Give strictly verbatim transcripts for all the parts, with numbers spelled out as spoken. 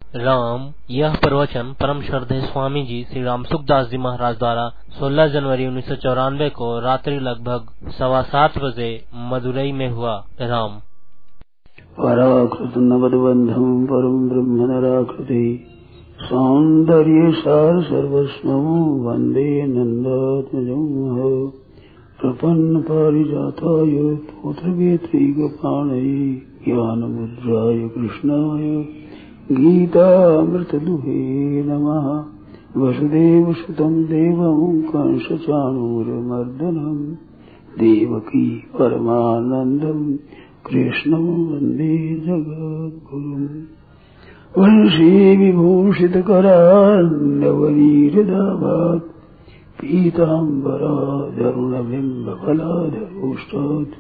राम। यह प्रवचन परम श्रद्धेय स्वामी जी श्री राम सुखदास जी महाराज द्वारा सोलह जनवरी उन्नीस सौ चौरानवे को रात्रि लगभग सवा सात बजे मदुरई में हुआ। राम। पराकृत नवदबंधम परम ब्रह्म नराकृति सौंदर्य सार सर्वस्वं वंदे नंदात्मजं प्रपन्न पारिजाताय पुत्रवेत्रैकपाणये ज्ञानमुद्राय कृष्णाय गीतामृतदुहे नमः। वसुदेवसुतं देवं कंसचाणूरमर्दनं देवकी परमानन्दं कृष्णं वन्दे जगद्गुरुम्। वंशी विभूषितकरान्नवनीरदाभात् पीताम्बराधरुणबिम्बफलाधरोष्टात्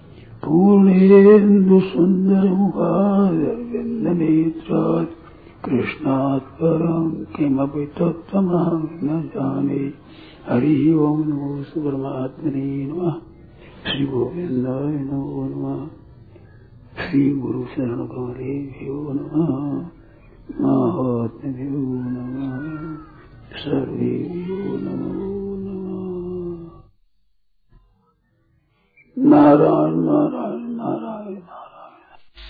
पूर्णेन्दुसुन्दरमुखारविन्दनेत्रात् कृष्णात् परं किमपि तत्त्वमहं न जाने। हरि ओं नमो परमात्मने नमः। श्री गोविन्दाय नमो नमः। श्री गुरु शरण कमलेभ्यो नमः। महात्म्यो नमः। सर्वेभ्यो नमो नमः। नारायण नारायण नारायण नारायण।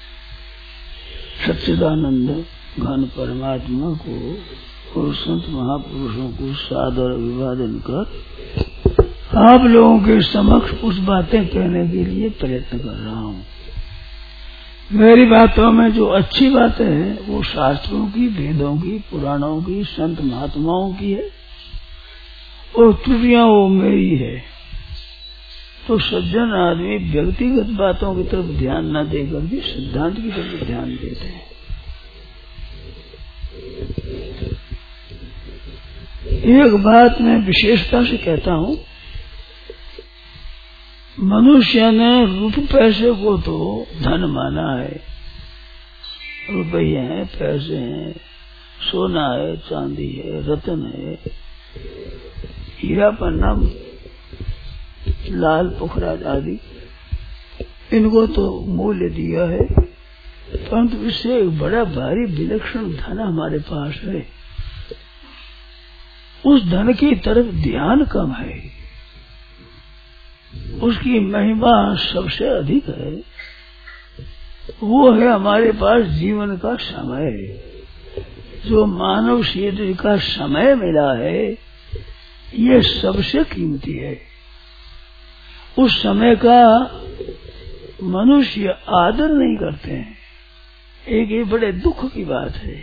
सच्चिदानंद घन परमात्मा को और संत महापुरुषों को सादर अभिवादन कर आप लोगों के समक्ष कुछ बातें कहने के लिए प्रयत्न कर रहा हूँ। मेरी बातों में जो अच्छी बातें हैं वो शास्त्रों की, वेदों की, पुराणों की, संत महात्माओं की है और त्रुटियां वो मेरी है। तो सज्जन आदमी व्यक्तिगत बातों की तरफ ध्यान न देकर भी सिद्धांत की तरफ ध्यान देते हैं। एक बात मैं विशेषता से कहता हूँ, मनुष्य ने रूप पैसे को तो धन माना है। रुपये हैं, पैसे हैं, सोना है, चांदी है, रत्न है, हीरा पन्ना, लाल पुखराज आदि, इनको तो मूल्य दिया है। परंतु इससे एक बड़ा भारी विलक्षण धन हमारे पास है। उस धन की तरफ ध्यान कम है। उसकी महिमा सबसे अधिक है। वो है हमारे पास जीवन का समय। जो मानव शरीर का समय मिला है ये सबसे कीमती है। उस समय का मनुष्य आदर नहीं करते हैं। एक ये बड़े दुख की बात है।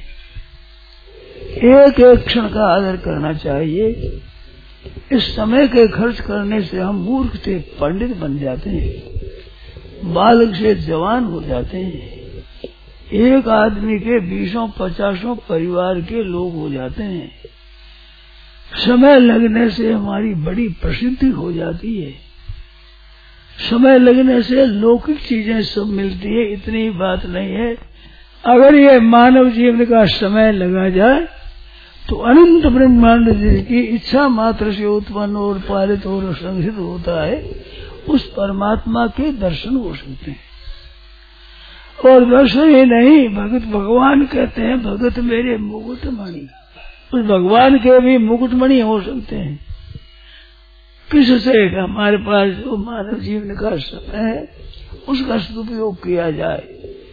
एक एक क्षण का आदर करना चाहिए। इस समय के खर्च करने से हम मूर्ख से पंडित बन जाते हैं, बालक से जवान हो जाते हैं, एक आदमी के बीसों पचासों परिवार के लोग हो जाते हैं। समय लगने से हमारी बड़ी प्रसिद्धि हो जाती है। समय लगने से लौकिक चीजें सब मिलती है, इतनी बात नहीं है। अगर ये मानव जीवन का समय लगा जाए तो अनंत ब्रह्मांड जिसकी इच्छा मात्र से उत्पन्न और पालित और संसित होता है, उस परमात्मा के दर्शन हो सकते हैं। और दर्शन ही नहीं, भगत भगवान कहते हैं भगत मेरे मुकुटमणि। उस भगवान के भी मुकुटमणि हो सकते हैं। किससे? हमारे पास जो मानव जीवन का समय है उसका सदुपयोग किया जाए।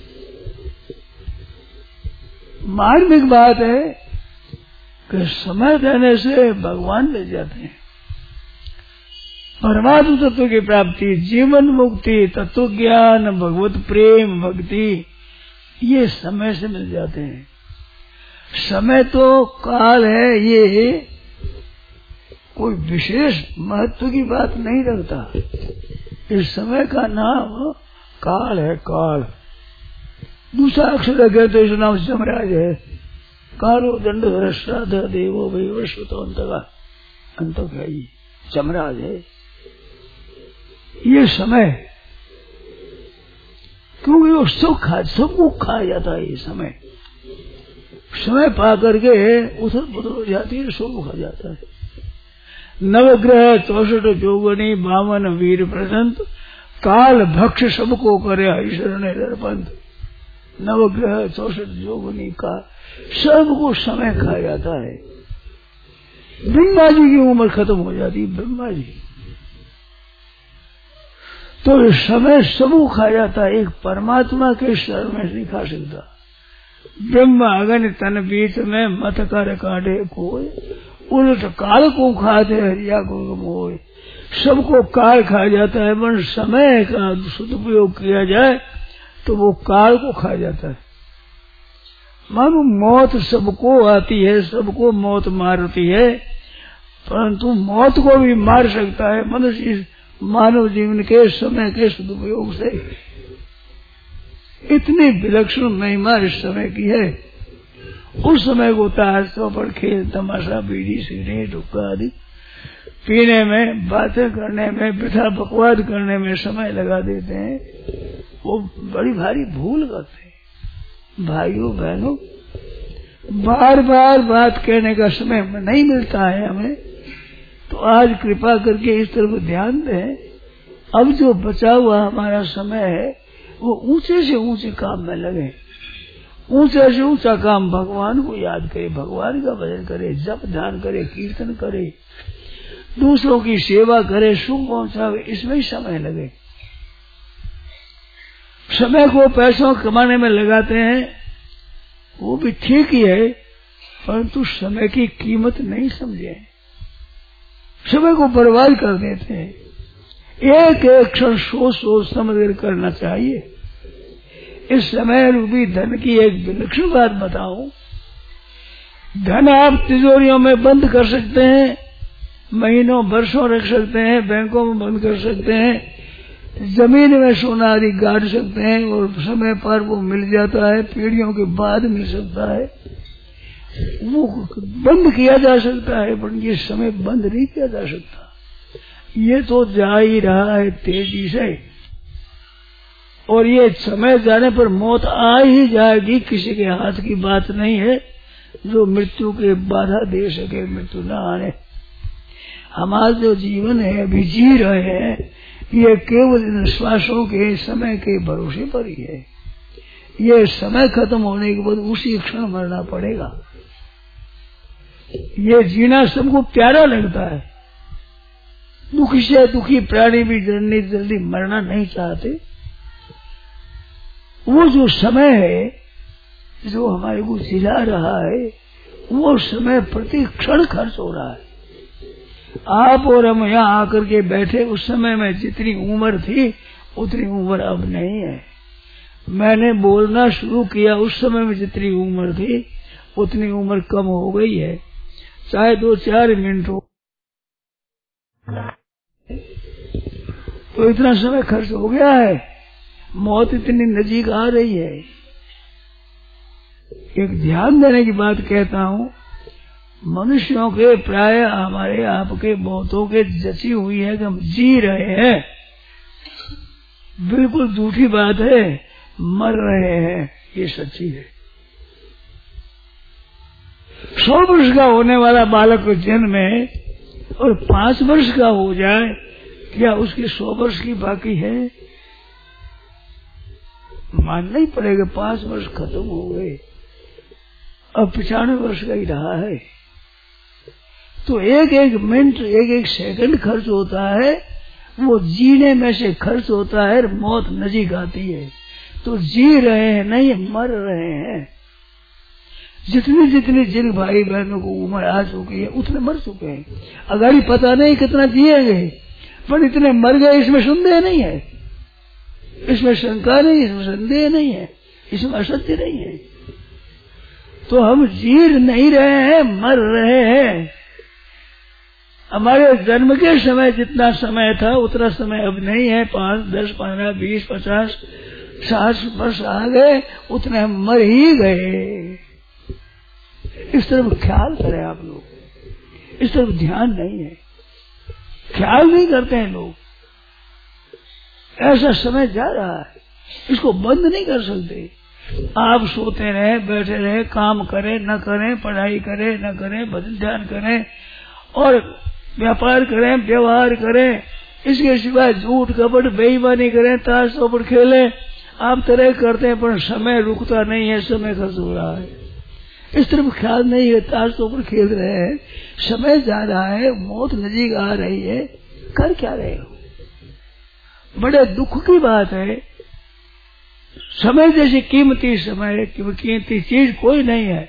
मार्मिक बात है कि समय देने से भगवान मिल जाते हैं। परमात्म तत्व की प्राप्ति, जीवन मुक्ति, तत्व ज्ञान, भगवत प्रेम, भक्ति, ये समय से मिल जाते हैं। समय तो काल है, ये कोई विशेष महत्व की बात नहीं रखता। इस समय का नाम काल है। काल दूसरा अक्षर रखे तो इस नाम जमराज है। कालो दंड श्राद्ध देवो वैवस्वतो अंतका, अंतक है, ये जमराज है। ये समय क्योंकि वो सुख खा सबको खा जाता है। ये समय समय पा करके उथल पुथल हो जाती है, सब खा जाता है। नवग्रह चौसठ जोगणी बावन वीर प्रसंत, काल भक्ष सबको करे हरिशरण दर्पंत। नवग्रह चौसठ जोगुनी का सबको समय खा जाता है। ब्रह्मा जी की उम्र खत्म हो जाती है, ब्रह्मा जी तो समय सबको खा जाता है, एक परमात्मा के शरण में नहीं खा सकता। ब्रह्मा अगन तन बीच में मत कर काटे कोई, उलट काल को खाते हरिया को मोय। सबको काल खा जाता है, पर समय का सदुपयोग किया जाए तो वो काल को खा जाता है। मानो मौत सबको आती है, सबको मौत मारती है, परंतु मौत को भी मार सकता है मनुष्य मानव जीवन के समय के सदुपयोग से। इतनी विलक्षण महिमा इस समय की है। उस समय को ताश चौपड़ खेल तमाशा बीड़ी सिगरेट हुक्का आदि पीने में, बातें करने में, वृथा बकवाद करने में समय लगा देते हैं। वो बड़ी भारी भूल करते हैं। भाइयों बहनों, बार बार बात कहने का समय नहीं मिलता है हमें, तो आज कृपा करके इस तरफ ध्यान दें। अब जो बचा हुआ हमारा समय है वो ऊंचे से ऊंचे काम में लगे, ऊंचे से ऊंचा काम भगवान को याद करे, भगवान का भजन करे, जप ध्यान करे, कीर्तन करे, दूसरों की सेवा करे, सुख पहुंचावे, इसमें ही समय लगे। समय को पैसों कमाने में लगाते हैं, वो भी ठीक ही है, परंतु समय की कीमत नहीं समझे, समय को बर्बाद कर देते हैं। एक एक क्षण सोच सोच समझ कर करना चाहिए। इस समय रूपी धन की एक विलक्षण बात बताऊं। धन आप तिजोरियों में बंद कर सकते हैं, महीनों वर्षों रख सकते हैं, बैंकों में बंद कर सकते हैं, जमीन में सोना आदि गाड़ सकते हैं और समय पर वो मिल जाता है, पीढ़ियों के बाद मिल सकता है, वो बंद किया जा सकता है, पर ये समय बंद नहीं किया जा सकता। ये तो जा ही रहा है तेजी से, और ये समय जाने पर मौत आ ही जाएगी, किसी के हाथ की बात नहीं है जो मृत्यु के बाधा दे सके, मृत्यु न आने। हमारा जो जीवन है अभी जी रहे हैं, ये केवल इन श्वासों के समय के भरोसे पर ही है। ये समय खत्म होने के बाद उसी क्षण मरना पड़ेगा। ये जीना सबको प्यारा लगता है, दुखी से दुखी प्राणी भी जल्दी जल्दी मरना नहीं चाहते। वो जो समय है जो हमारे को जिला रहा है, वो समय प्रति क्षण खर्च हो रहा है। आप और हम यहाँ आकर के बैठे, उस समय में जितनी उम्र थी उतनी उम्र अब नहीं है। मैंने बोलना शुरू किया उस समय में जितनी उम्र थी उतनी उम्र कम हो गई है, चाहे दो चार मिनट हो, तो इतना समय खर्च हो गया है। मौत इतनी नजीक आ रही है। एक ध्यान देने की बात कहता हूँ, मनुष्यों के प्राय हमारे आपके बहुतों के जची हुई है कि हम जी रहे हैं, बिल्कुल झूठी बात है। मर रहे हैं, ये सच्ची है। सौ वर्ष का होने वाला बालक को जन्म है और पांच वर्ष का हो जाए, क्या उसकी सौ वर्ष की बाकी है? मानना ही पड़ेगा, पांच वर्ष खत्म हो गए, अब पचानवे वर्ष का ही रहा है। तो एक एक मिनट, एक एक सेकंड खर्च होता है, वो जीने में से खर्च होता है। मौत नजीक आती है तो जी रहे हैं, नहीं मर रहे हैं। जितनी जितनी जिन भाई बहनों को उम्र आ चुकी है उतने मर चुके हैं। अगाड़ी पता नहीं कितना जिएंगे, पर इतने मर गए, इसमें संदेह नहीं है, इसमें शंका नहीं, इसमें संदेह नहीं है, इसमें असत्य नहीं है। तो हम जी नहीं रहे हैं, मर रहे हैं। हमारे जन्म के समय जितना समय था उतना समय अब नहीं है। पांच दस पंद्रह बीस पचास साठ वर्ष आ गए, उतने हम मर ही गए। इस तरफ ख्याल करें आप लोग, इस तरफ ध्यान नहीं है, ख्याल नहीं करते हैं लोग। ऐसा समय जा रहा है, इसको बंद नहीं कर सकते। आप सोते रहे, बैठे रहे, काम करें न करें, पढ़ाई करें न करें, भजन ध्यान करें और व्यापार करें, व्यवहार करें, इसके सिवाय झूठ कपट बेईमानी करें, ताश चौपट खेलें, आप तरह करते हैं पर समय रुकता नहीं है, समय खर्च हो रहा है। इस तरफ ख्याल नहीं है, ताश तो ऊपर खेल रहे हैं, समय जा रहा है, मौत नजीक आ रही है, कर क्या रहे हो? बड़े दुख की बात है। समय जैसी कीमती समय कीमती चीज कोई नहीं है।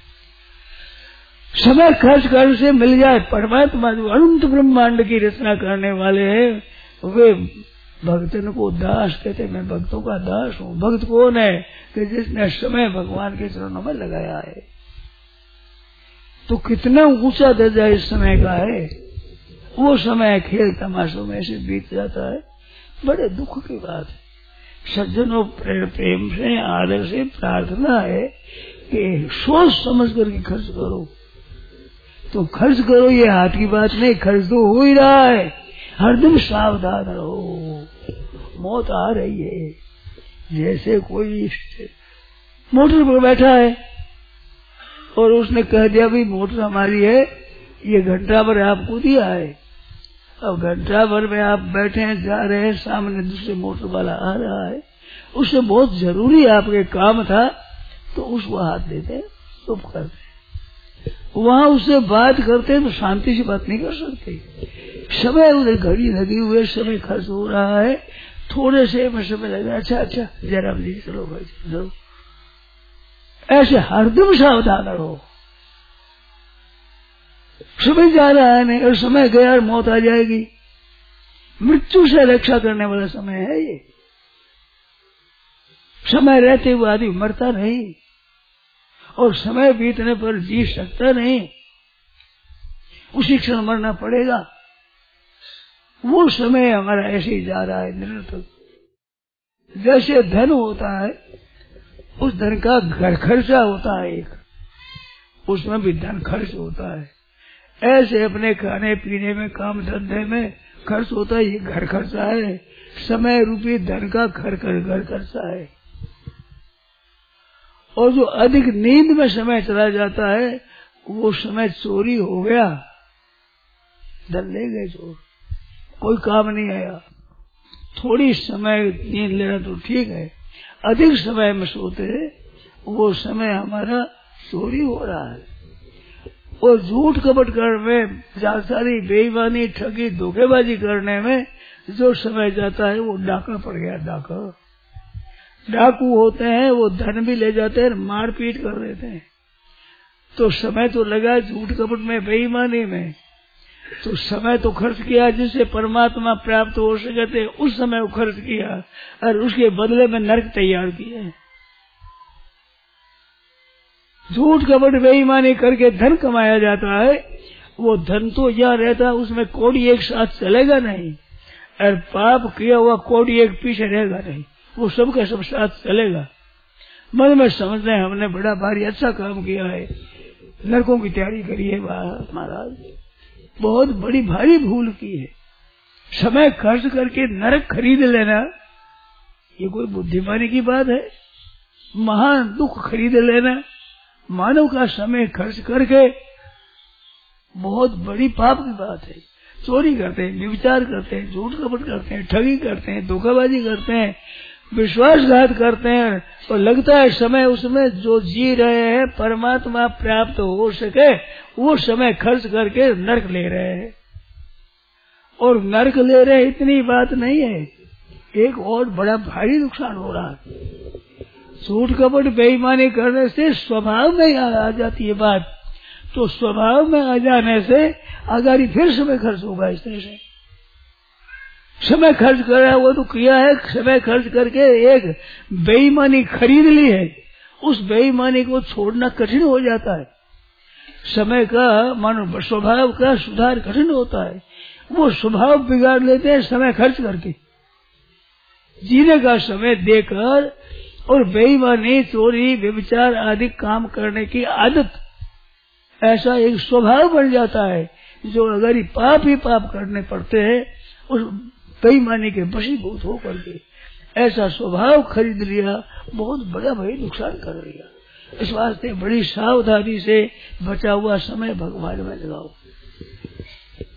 समय खर्च कर से मिल जाए। परमात्मा जो अनंत ब्रह्मांड की रचना करने वाले हैं, वे भक्तन को दास कहते। मैं भक्तों का दास हूँ। भक्त कौन है? कि जिसने समय भगवान के चरणों में लगाया है। तो कितना ऊंचा दर्जा इस समय का है। वो समय खेल तमाशों में से बीत जाता है। बड़े दुख की बात है। सज्जनों प्रेम से आदर से प्रार्थना है कि सोच समझ करके खर्च करो। तो खर्च करो, ये हाथ की बात नहीं, खर्च तो हो ही रहा है। हरदम सावधान रहो, मौत आ रही है। जैसे कोई मोटर पर बैठा है और उसने कह दिया भाई मोटर हमारी है, ये घंटा भर आपको दिया है। अब घंटा भर में आप बैठे हैं, जा रहे हैं, सामने दूसरे मोटर वाला आ रहा है, उससे बहुत जरूरी आपके काम था, तो उसको हाथ देते हैं, चुप करते हैं। वहां उससे बात करते हैं तो शांति से बात नहीं कर सकते। समय उधर घड़ी लगी हुई है, समय खर्च हो रहा है, थोड़े से में समय लगा। अच्छा अच्छा जयराम जी चलो भाई चलो। ऐसे हरदम सावधान रहो। समय जा रहा है नहीं, और समय गया और मौत आ जाएगी। मृत्यु से रक्षा करने वाला समय है ये। समय रहते हुए आदमी मरता नहीं, और समय बीतने पर जी सकता नहीं, उसी क्षण मरना पड़ेगा। वो समय हमारा ऐसे ही जा रहा है निरंतर। जैसे धन होता है, उस धन का घर खर्चा होता है एक, उसमें भी धन खर्च होता है। ऐसे अपने खाने पीने में, काम धंधे में खर्च होता है, ये घर खर्चा है। समय रूपी धन का घर घर खर्चा है। और जो अधिक नींद में समय चला जाता है, वो समय चोरी हो गया, धन ले गए चोर, कोई काम नहीं आया। थोड़ी समय नींद लेना तो ठीक है, अधिक समय में सोते वो समय हमारा चोरी हो रहा है। और झूठ कपट करने में, जालसारी, बेईमानी, ठगी, धोखेबाजी करने में जो समय जाता है वो डाका पड़ गया। डाका डाकू होते हैं, वो धन भी ले जाते हैं, मार पीट कर देते हैं। तो समय तो लगा झूठ कपट में, बेईमानी में, तो समय तो खर्च किया जिससे परमात्मा प्राप्त हो सके थे, उस समय वो खर्च किया और उसके बदले में नरक तैयार किए। झूठ कपट बेईमानी करके धन कमाया जाता है, वो धन तो यहाँ रहता है, उसमें कौड़ी एक साथ चलेगा नहीं, और पाप किया हुआ कौड़ी एक पीछे रहेगा नहीं, वो सबका सब साथ चलेगा। मन में समझते हैं हमने बड़ा भारी अच्छा काम किया है, नरकों की तैयारी करी है। महाराज बहुत बड़ी भारी भूल की है। समय खर्च करके नरक खरीद लेना, ये कोई बुद्धिमानी की बात है? महान दुख खरीद लेना मानव का समय खर्च करके बहुत बड़ी पाप की बात है। चोरी करते हैं, व्यभिचार करते हैं, झूठ कपट करते हैं, ठगी करते हैं, धोखाबाजी करते हैं, विश्वासघात करते हैं, और लगता है समय उसमें जो जी रहे हैं परमात्मा प्राप्त हो सके, वो समय खर्च करके नरक ले रहे हैं। और नरक ले रहे इतनी बात नहीं है, एक और बड़ा भारी नुकसान हो रहा है। झूठ कपट बेईमानी करने से स्वभाव में आ जाती है बात, तो स्वभाव में आ जाने से अगर फिर समय खर्च होगा। इस तरह से समय खर्च कर रहा है, वो तो किया है, समय खर्च करके एक बेईमानी खरीद ली है, उस बेईमानी को छोड़ना कठिन हो जाता है। समय का मानो स्वभाव का सुधार कठिन होता है, वो स्वभाव बिगाड़ लेते हैं समय खर्च करके। जीने का समय देकर और बेईमानी, चोरी, व्यभिचार आदि काम करने की आदत, ऐसा एक स्वभाव बन जाता है, जो अगर ही पाप ही पाप करने पड़ते हैं उस बेईमानी के वशीभूत होकर के। ऐसा स्वभाव खरीद लिया, बहुत बड़ा भाई नुकसान कर लिया। इस वास्ते बड़ी सावधानी से बचा हुआ समय भगवान में लगाओ।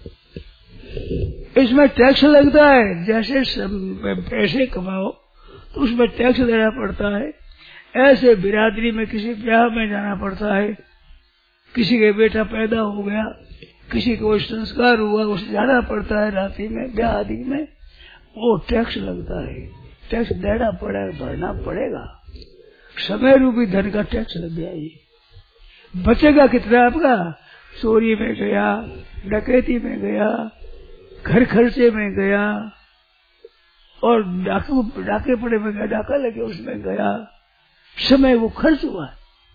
इसमें टैक्स लगता है, जैसे पैसे कमाओ तो उसमें टैक्स देना पड़ता है। ऐसे बिरादरी में किसी ब्याह में जाना पड़ता है, किसी के बेटा पैदा हो गया, किसी को संस्कार हुआ, उसे जाना पड़ता है रात्रि में ब्याह आदि में, वो टैक्स लगता है। टैक्स देना पड़ेगा, भरना पड़ेगा। समय रूपी धन का टैक्स लग गया। ये बचेगा कितना आपका? चोरी में गया, डकैती में गया, घर खर्चे में गया, और डाकू डाके पड़े में गया, डाका लगे उसमें गया, समय वो खर्च हुआ।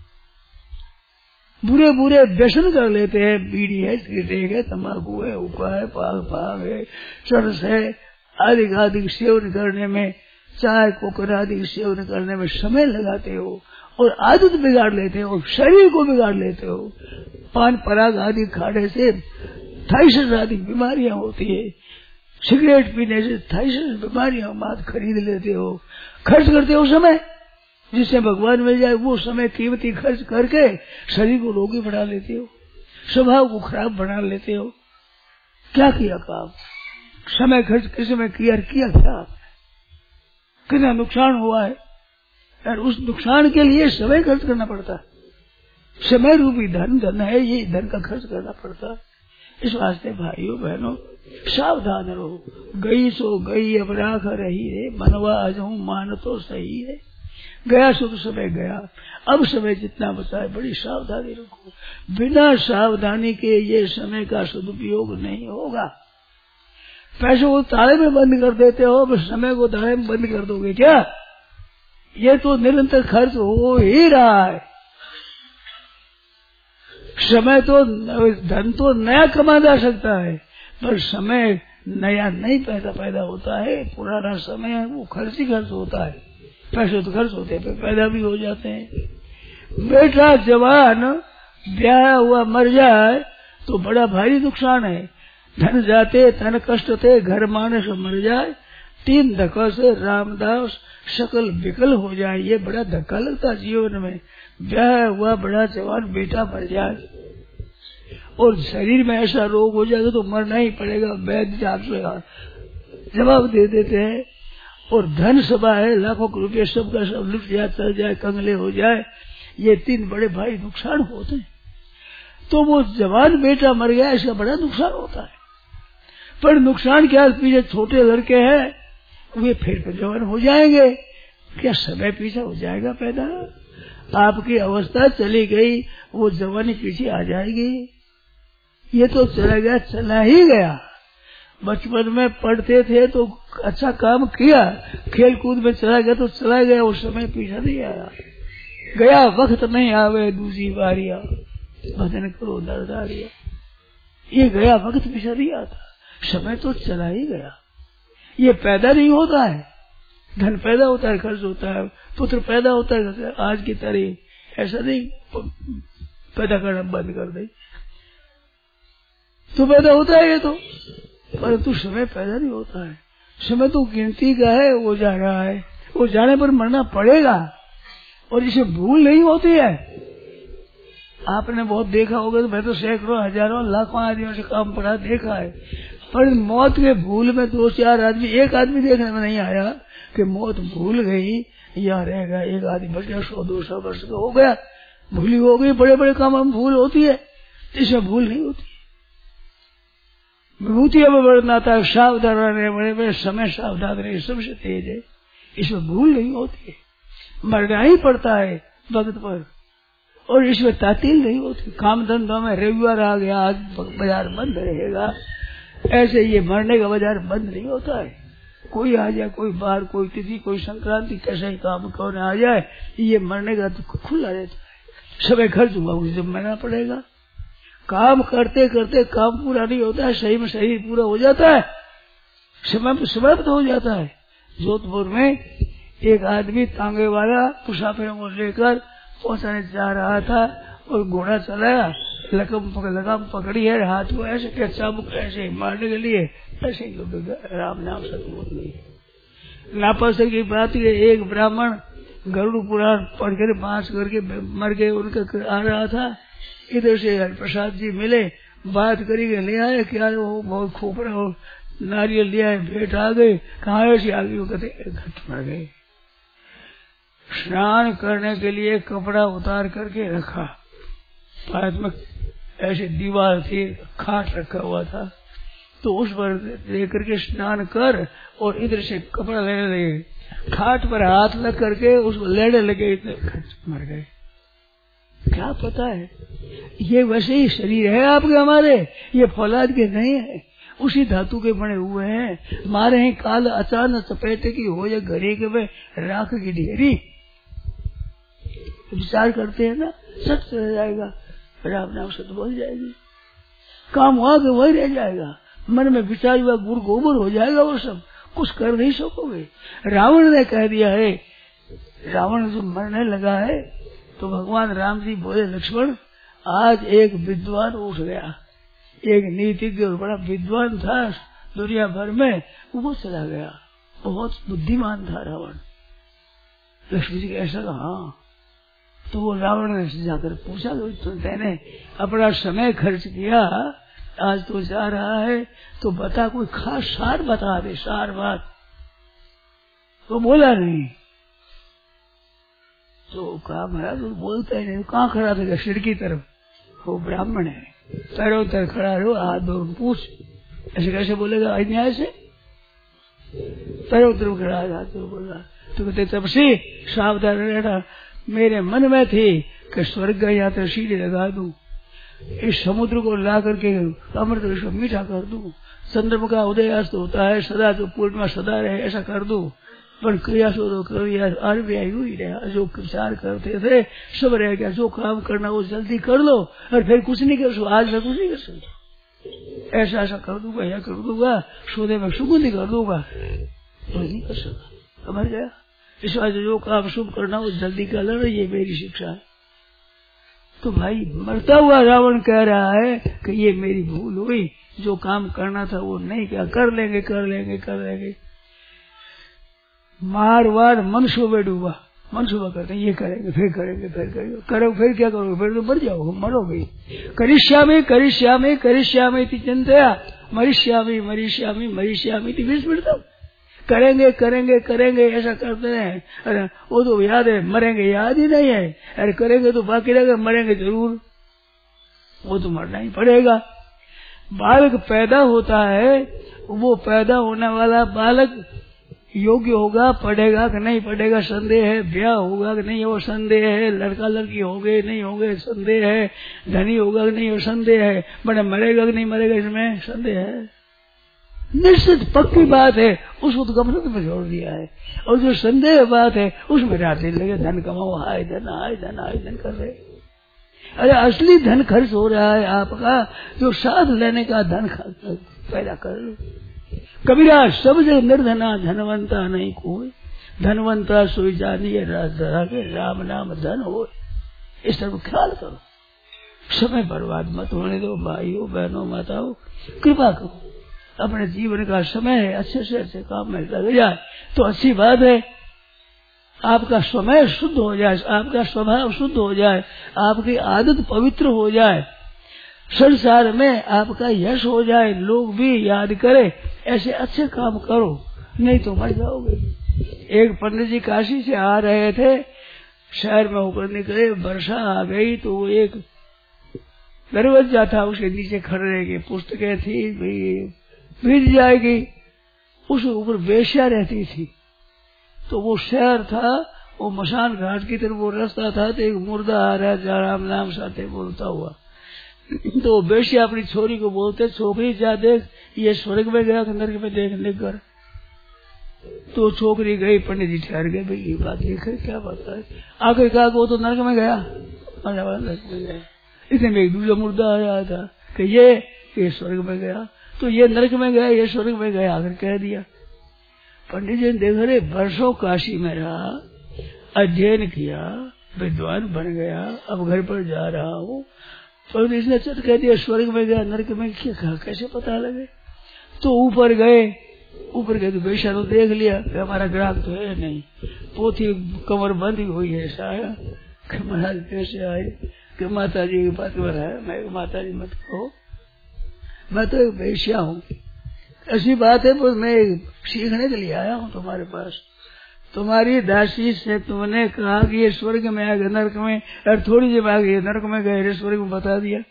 बुरे बुरे व्यसन कर लेते हैं, बीड़ी है, सिगरेट है, तंबाकू है, हुक्का है, पाग पाग है, चरस है, आदि आदि सेवन करने में, चाय कोकर आदि सेवन करने में समय लगाते हो और आदत बिगाड़ लेते हो, शरीर को बिगाड़ लेते हो। पान पराग आदि खाने से थाइसिस आदि बीमारियां होती है, सिगरेट पीने से थाइसिस बीमारियां मात खरीद लेते हो, खर्च करते हो समय, जिससे भगवान मिल जाए वो समय कीमती खर्च करके शरीर को रोगी बना लेते हो, स्वभाव को खराब बना लेते हो। क्या किया काम? समय खर्च किस में किया किया क्या आपने? कितना नुकसान हुआ है, और उस नुकसान के लिए समय खर्च करना पड़ता है। समय रूपी धन धन है, ये धन का खर्च करना पड़ता है। इस वास्ते भाइयों बहनों सावधान रहो। गई सो गई अब राख रही है, मनवा अजहूं मान तो सही है। गया सो तो समय गया, अब समय जितना बचा है बड़ी सावधानी रखो। बिना सावधानी के ये समय का सदुपयोग नहीं होगा। पैसे को ताले में बंद कर देते हो, अब समय को ताले में बंद कर दोगे क्या? ये तो निरंतर खर्च हो ही रहा है। समय तो धन तो नया कमा जा सकता है, पर समय नया नहीं पैदा पैदा होता है। पुराना समय है वो खर्च ही खर्च होता है। पैसे तो खर्च होते हैं, पैदा भी हो जाते हैं। बेटा जवान ब्याह हुआ मर जाए तो बड़ा भारी नुकसान है। धन जाते तन कष्ट थे, घर माने से मर जाए, तीन धक्का से रामदास शकल विकल हो जाए। ये बड़ा धक्का लगता जीवन में। ब्याह हुआ बड़ा जवान बेटा मर जाए और शरीर में ऐसा रोग हो जाए तो मरना ही पड़ेगा। वैद्य आपसे जवाब दे देते हैं। और धन सभा है, लाखों रुपये सबका सब लुट जाए, चल जाए, कंगले हो जाए, ये तीन बड़े भाई नुकसान होते हैं। तो वो जवान बेटा मर गया, इसका बड़ा नुकसान होता है। पर नुकसान क्या, पीछे छोटे लड़के हैं वे फिर तो जवान हो जाएंगे। क्या समय पीछे हो जाएगा पैदा? आपकी अवस्था चली गई, वो जवानी पीछे आ जाएगी। ये तो चला गया, चला ही गया। बचपन में पढ़ते थे तो अच्छा काम किया, खेल कूद में चला गया तो चला गया, उस समय पीछा नहीं आया। गया वक्त नहीं आवे दूसरी बारिया, भजन करो दरदारिया। ये गया वक्त पीछा नहीं आता, समय तो चला ही गया। ये पैदा नहीं होता है। धन पैदा होता है, खर्च होता है, पुत्र पैदा होता है आज की तारीख, ऐसा नहीं पैदा करना बंद कर दे तो पैदा होता है ये तो, परंतु समय पैदा नहीं होता है। समय तो गिनती का है, वो जा रहा है, वो जाने पर मरना पड़ेगा और इसे भूल नहीं होती है। आपने बहुत देखा होगा, तो मैं तो सैकड़ों हजारों लाखों आदमियों से काम पड़ा देखा है, पर मौत के भूल में दो चार आदमी, एक आदमी देखने में नहीं आया कि मौत भूल गई या रह गया। एक आदमी बच गया, सौ दो सौ वर्ष का हो गया, भूली हो गई। बड़े बड़े काम में भूल होती है, इसमें भूल नहीं होती। विभूति अब वर्णनाता है, सावधान रहने बड़े बड़े समय सावधान रहे, सबसे तेज है, इसमें भूल नहीं होती है। मरना ही पड़ता है वक्त पर, और इसमें तातील नहीं होती। काम धंधों में रविवार आ गया, आज बाजार बंद रहेगा, ऐसे ये मरने का बाजार बंद नहीं होता है। कोई आ जाए, कोई बाहर, कोई तिथि, कोई संक्रांति, कैसा ही काम कौन आ जाए, ये मरने का तो खुला रहता है। समय खर्च हुआ उसे मरना पड़ेगा। काम करते करते काम पूरा नहीं होता है, सही में सही पूरा हो जाता है, समय पर समाप्त हो जाता है। जोधपुर में एक आदमी तांगे वाला मुसाफिरों को लेकर पहुंचाने जा रहा था और घोड़ा चलाया, लगाम पकड़ लगाम पकड़ी है, हाथ को ऐसे क्या चाबुक ऐसे मारने के लिए, ऐसे ही राम नाम सतमुख नहीं। नापास की बात है, एक ब्राह्मण गरुड़ पुराण पढ़कर बांस करके मर गए, उनका आ रहा था। इधर से हरिप्रसाद जी मिले, बात करी के ले आए, क्या वो बहुत खोपड़ा और नारियल लिया है, भेंट आ गए, कहाँ ऐसी आ गई, वो कहते घट मर गए। स्नान करने के लिए कपड़ा उतार करके रखा, पास में ऐसे दीवार थी, खाट रखा हुआ था, तो उस पर लेकर के स्नान कर और इधर से कपड़ा लेने लगे, खाट पर हाथ लग करके उसको लेने लगे, इतने मर गए। क्या पता है ये वैसे ही शरीर है आपके, हमारे ये फौलाद के नहीं है, उसी धातु के बने हुए हैं। मारे हैं काल अचानक चपेटे की हो या घड़ी के में राख की ढेरी। विचार करते हैं ना, सच रह जाएगा, राम नाम सच बोल जाएगी, काम हुआ कि वही रह जाएगा, मन में विचार हुआ गुड़ गोबर हो जाएगा, वो सब कुछ कर नहीं सकोगे। रावण ने कह दिया है, रावण जो मरने लगा है तो भगवान राम जी बोले लक्ष्मण आज एक विद्वान उठ गया, एक नीतिज्ञ और बड़ा विद्वान था दुनिया भर में, वो चला गया, बहुत बुद्धिमान था रावण। लक्ष्मण जी ऐसा कहा, हाँ। तो वो रावण ने जाकर पूछा, तो तेने अपना समय खर्च किया, आज तो जा रहा है, तो बता कोई खास सार बता दे, सार बात। तो बोला नहीं, तो कहा महाराज तो बोलता ही नहीं, कहाँ खड़ा था, सिर की तरफ, वो ब्राह्मण है, पैरों तर खड़ा रहो, हाथ दो पूछ, ऐसे कैसे बोलेगा अन्याय से, पैरों तरफ खड़ा है, हाथ दो बोला। तो कहते तब से सावधान रहना, मेरे मन में थी कि स्वर्ग का यात्रा सीढ़ी लगा दूं, इस समुद्र को ला करके अमृत विश्व मीठा कर दूं, चंद्रमा का उदय अस्त होता है सदा, तो पूर्णिमा सदा रहे ऐसा कर दूं, पर क्रिया सो तो क्रिया आरबीआई ही रहा, जो विचार करते थे सब रह गया, जो काम करना वो जल्दी कर लो, और फिर कुछ नहीं कर सो, आज मैं कुछ नहीं कर सकता, ऐसा ऐसा कर दूंगा, या कर दूंगा, सोने में सुगंधी कर दूंगा, तो नहीं कर सकता, मर गया। इस वजह जो काम शुभ करना वो जल्दी कर लो, ये मेरी शिक्षा है। तो भाई मरता हुआ रावण कह रहा है कि ये मेरी भूल हुई, जो काम करना था वो नहीं किया, कर लेंगे कर लेंगे कर लेंगे, मारवाड़ मनसूबे डूबा, मनसूबा करते ये करेंगे फिर करेंगे फिर करेंगे, करो फिर क्या करोगे, फिर तो मर जाओगे, मरोगे। करिष्यामि करिष्यामि करिष्यामि इति चिंतया मरिष्यामि मरिष्यामि मरिष्यामि इति विस्मृतम्, करेंगे करेंगे करेंगे ऐसा करते हैं, अरे वो तो याद है, मरेंगे याद ही नहीं है, अरे करेंगे तो बाकी रहेगा, मरेंगे जरूर, वो तो मरना ही पड़ेगा। बालक पैदा होता है, वो पैदा होने वाला बालक योग्य होगा, पढ़ेगा कि नहीं पढ़ेगा संदेह है, ब्याह होगा कि नहीं वो संदेह है, लड़का लड़की होंगे नहीं होंगे संदेह है, धनी होगा कि नहीं वो संदेह है, बड़ा मरेगा कि नहीं मरेगा इसमें संदेह है, निश्चित पक्की बात है, उसको तो गमले में जोड़ दिया है। और जो संदेह बात है उसमें रात दिन लगे, धन कमाओ, हाय धन हाय धन हाय धन कर रहे। अरे असली धन खर्च हो रहा है आपका, जो साथ लेने का धन पैदा कर लो। कबीरा सबसे निर्धना धनवंता नहीं कोई, धनवंता सोई जानिए राजा के राम नाम धन हो, इस तरफ ख्याल करो, समय बर्बाद मत होने दो। भाइयों बहनों माताओं कृपा करो, अपने जीवन का समय है अच्छे से अच्छे काम में लग जाए तो अच्छी बात है, आपका समय शुद्ध हो जाए, आपका स्वभाव शुद्ध हो जाए, आपकी आदत पवित्र हो जाए, संसार में आपका यश हो जाए, लोग भी याद करें, ऐसे अच्छे काम करो, नहीं तो मर जाओगे। एक पंडित जी काशी से आ रहे थे, शहर में होकर निकले, वर्षा आ गई तो वो एक दरवाजा था, उसके नीचे खड़े रह गए, पुस्तकें थी, भीग जाएगी, उसके ऊपर वेश्या रहती थी। तो वो शहर था, वो मशान घाट की तरफ वो रास्ता था, तो एक मुर्दा आ रहा है राम नाम साथे बोलता हुआ, तो वेश्या अपनी छोरी को बोलते, छोकरी जा देख ये स्वर्ग में गया कि नरक में देखने कर। तो छोकरी गई, पंडित जी ठहर गए, भाई ये बात देखे क्या बात है, आखिर कहा वो तो नरक में गया, नरक में गया। इतने में एक दूसरा मुर्दा आया था कि ये ये स्वर्ग में गया, तो ये नरक में गया, ये स्वर्ग में गया, आखिर कह दिया। पंडित जी ने देख रहे, वर्षों काशी में रहा, अध्ययन किया, विद्वान बन गया, अब घर पर जा रहा हूँ, तो इसने चट कह दिया स्वर्ग में गया, नरक में क्या कहा, कैसे पता लगे। तो ऊपर गए, ऊपर गए तो बेशा तो देख लिया कि हमारा ग्राहक तो है नहीं, पोथी कमर बंधी हुई है, साया महाराज कैसे आए कि माता जी की बात में है, मैं माता जी मत कहो, मैं तो एक बेश्या हूँ, ऐसी बात है, पर मैं सीखने के लिए आया हूँ तुम्हारे पास। तुम्हारी दासी से तुमने कहा कि ये स्वर्ग में आ गए नरक में, और थोड़ी देर आ गई नरक में गए, स्वर्ग में बता दिया।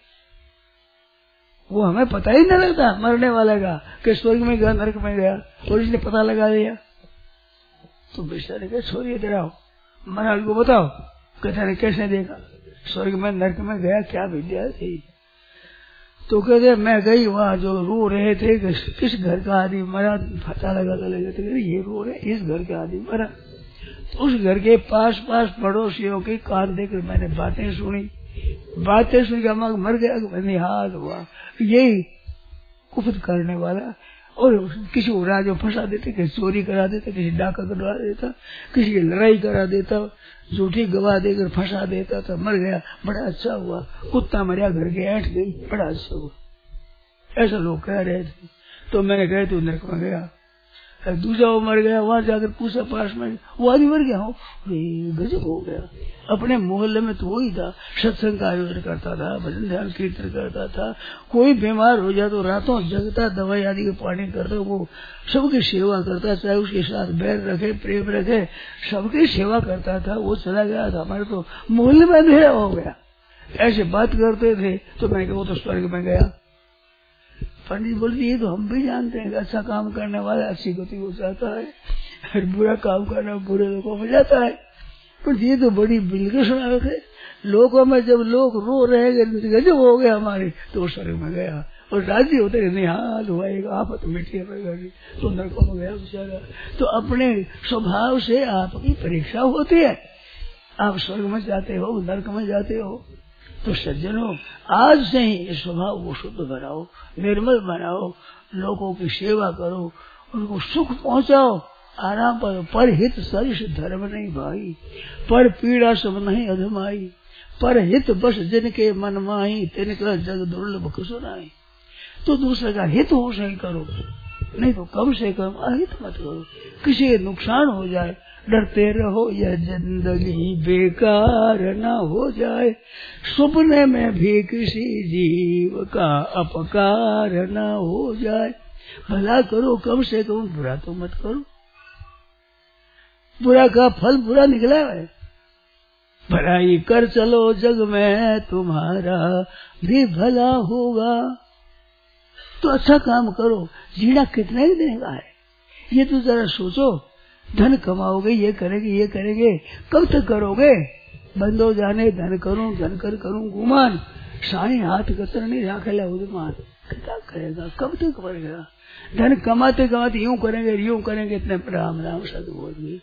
वो हमें पता ही नहीं लगता मरने वाले का कि स्वर्ग में गया नरक में गया, और इसने पता लगा दिया। तो बेचारे के छोड़िए इधर आओ, महाराज को बताओ कहते ने कैसे देखा स्वर्ग में नरक में गया, क्या विद्या थी। तो कहते मैं गई वहाँ, जो रो रहे थे कि किस घर का आदमी मरा, पता लगा लगे तो ये रो रहे इस घर का आदमी मरा। तो उस घर के पास पास पड़ोसियों के कान देकर मैंने बातें सुनी, बातें सुन के मर गया, मैंने हाथ हुआ यही कुफत करने वाला, और किसी को राजो फंसा देते, किसी चोरी करा देता, किसी डाका करवा देता, किसी की लड़ाई करा देता, झूठी गवाह देकर फंसा देता था, मर गया, बड़ा अच्छा हुआ, कुत्ता मरिया घर के ऐठ गई, बड़ा अच्छा हुआ, ऐसा लोग कह रहे थे। तो मैंने कहे तू नरक में गया। दूसरा वो मर गया, वहां जाकर पूछा पास में, वो आदमी मर गया हो, गजब हो गया। अपने मोहल्ले में तो वही था, सत्संग का आयोजन करता था, भजन ध्यान कीर्तन करता था, कोई बीमार हो जाए तो रातों जगता, दवाई आदि के पानी करता, वो सबकी सेवा करता, चाहे उसके साथ बैर रखे प्रेम रखे, सबकी सेवा करता था। वो चला गया था, हमारे तो मोहल्ले में अंधेरा हो गया। ऐसे बात करते थे तो मैंने कहा वो तो स्वर्ग में गया। पंडित बोलते ये तो हम भी जानते हैं, अच्छा काम करने वाला अच्छी गति हो जाता है, और बुरा काम करना बुरे लोगों में जाता है। पर ये तो बड़ी बिल्कुल सुना रखे लोगों में, जब लोग रो रहे गजब हो गया हमारे, तो स्वर्ग में गया, और राजी होते रहते हाँ धुआएगा आप तो मिट्टी गई, तो नरकों में गया बेचारा। तो अपने स्वभाव से आपकी परीक्षा होती है, आप स्वर्ग में जाते हो नरक में जाते हो। तो सज्जनों आज से ही स्वभाव को शुद्ध बनाओ, निर्मल बनाओ, लोगों की सेवा करो, उनको सुख पहुंचाओ, आराम पाओ। पर हित सरिष धर्म नहीं भाई, पर पीड़ा सब नहीं अधमाई, पर हित बस जिनके मन माही, तिनका जग दुर्लभ सुनाई। तो दूसरे का हित हो सही करो, नहीं तो कम से कम अहित मत करो। किसी के नुकसान हो जाए डरते रहो, यह जिंदगी बेकार न हो जाए, सपने में भी किसी जीव का अपकार न हो जाए। भला करो कम से कम, बुरा तो मत करो, बुरा का फल बुरा निकला है। भलाई कर चलो जग में तुम्हारा भी भला होगा। तो अच्छा काम करो, जीना कितने ही दिन का है ये तो जरा सोचो। धन कमाओगे, ये करेंगे ये करेंगे, कब तक करोगे? बंदो जाने धन करूं धन कर करूं गुमान, साई हाथ कतर नहीं राखेला उदमान। क्या करेगा, कब तक करेगा? धन कमाते कमाते यूं करेंगे यूं करेंगे, इतने राम राम सद बोल गए।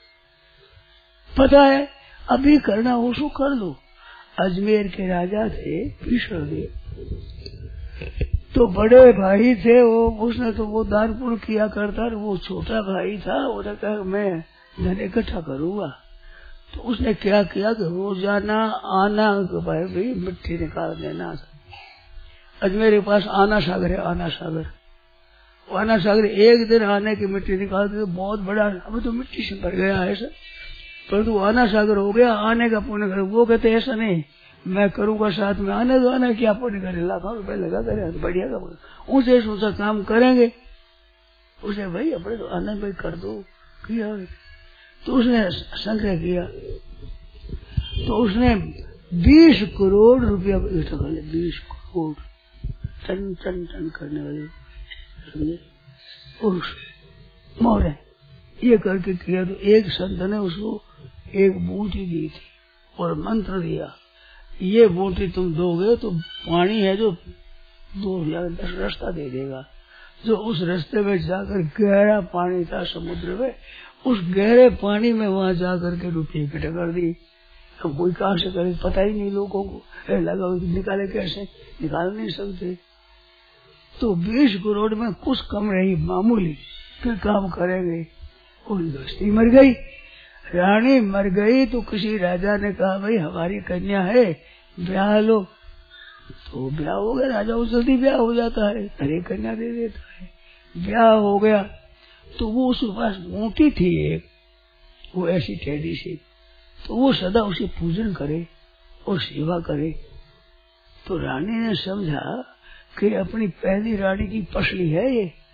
पता है अभी करना हो सो कर लो। अजमेर के राजा थे भीष्म देव, तो बड़े भाई थे वो, उसने तो वो दान पुण्य किया करता, वो छोटा भाई था, वो कहा मैं धन इकट्ठा करूंगा। तो उसने क्या किया कि रोजाना आना भाई भी मिट्टी निकाल देना। अजमेर के पास आना सागर है, आना सागर, आना सागर एक दिन आने की मिट्टी निकाल दे, बहुत बड़ा, अब तो मिट्टी से भर गया है सर, परंतु आना सागर हो गया, आने का पुण्य करे। वो कहते ऐसा नहीं, मैं करूंगा साथ में, आने दो, आने क्या पुण्य करे, लाखों रुपए लगा करे, बढ़िया का ऊंचे ऊंचा काम करेंगे। उसे भाई अपने तो आने भाई कर दो किया। तो उसने संग्रह किया, तो उसने बीस करोड़ रुपया इकट्ठा कर लिया, बीस करोड़ टन टन टन करने वाले समझे, उस मोहरे ये करके किया। तो एक संत ने उसको एक बूटी दी थी और मंत्र दिया, ये बूटी तुम दोगे तो पानी है जो दो हजार दस रास्ता दे देगा। जो उस रास्ते में जाकर गहरा पानी था समुद्र में, उस गहरे पानी में वहां जाकर के रुपये इकट्ठा कर दी। अब कोई कहाँ से करे पता ही नहीं लोगों को, लगा निकाले कैसे, निकाल नहीं सकते। तो बीस करोड़ में कुछ कम रही मामूली, फिर काम करेंगे। कोई दोस्ती मर गई, रानी मर गई, तो किसी राजा ने कहा भाई हमारी कन्या है ब्याह लो। तो ब्याह हो गया, राजा को जल्दी ब्याह हो जाता है, अरे कन्या दे देता है। ब्याह हो गया तो वो उसके पास मोटी थी एक, वो ऐसी टेढ़ी सी, तो वो सदा उसे पूजन करे और सेवा करे। तो रानी ने समझा कि अपनी पहली रानी की पसली है ये,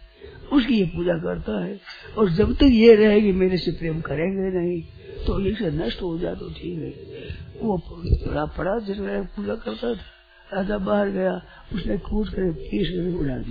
उसकी ये पूजा करता है। और जब तक ये रहेगी मेरे से प्रेम करेंगे नहीं तो ये से नष्ट हो जाए तो ठीक है। वो पड़ा पड़ा जिसमें पूजा करता था, राजा बाहर गया, उसने कूद कर पीस कर उड़ा दी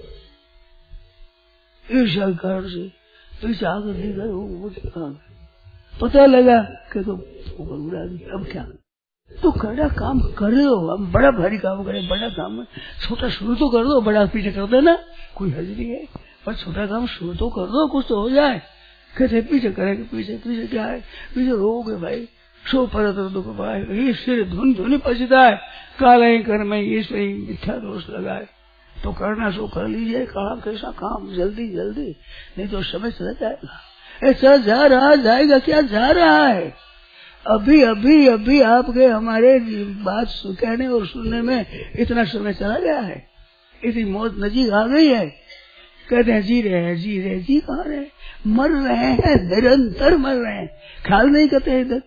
ईर्ष्या के कारण से। पीछे आकर देखा पता लगा कि तो उड़ा दी। अब क्या तो बड़ा काम कर दो, हम बड़ा भारी काम करें, बड़ा काम छोटा शुरू तो कर दो, बड़ा पीछे कर देना कोई हर्ज नहीं है, पर छोटा काम शुरू तो कर दो, कुछ तो हो जाए। कहते पीछे करेंगे, पीछे पीछे क्या है, पीछे रोगे भाई सो पर तो दुख पाए, ये सिर धुन धुन पचता है, काले कर में इस पे मिथ्या दोष लगाए। तो करना सो कर लीजिए, काम कैसा काम जल्दी जल्दी, नहीं तो समय चला जाएगा। ऐसा जा रहा जाएगा क्या जा रहा है। अभी अभी अभी आपके हमारे बात कहने और सुनने में इतना समय चला गया है, इतनी मौत नजीक आ गई है। कहते हैं जी रहे हैं जी रहे, जी कहाँ रहे, मर रहे हैं, निरंतर मर रहे हैं, ख्याल नहीं करते इधर।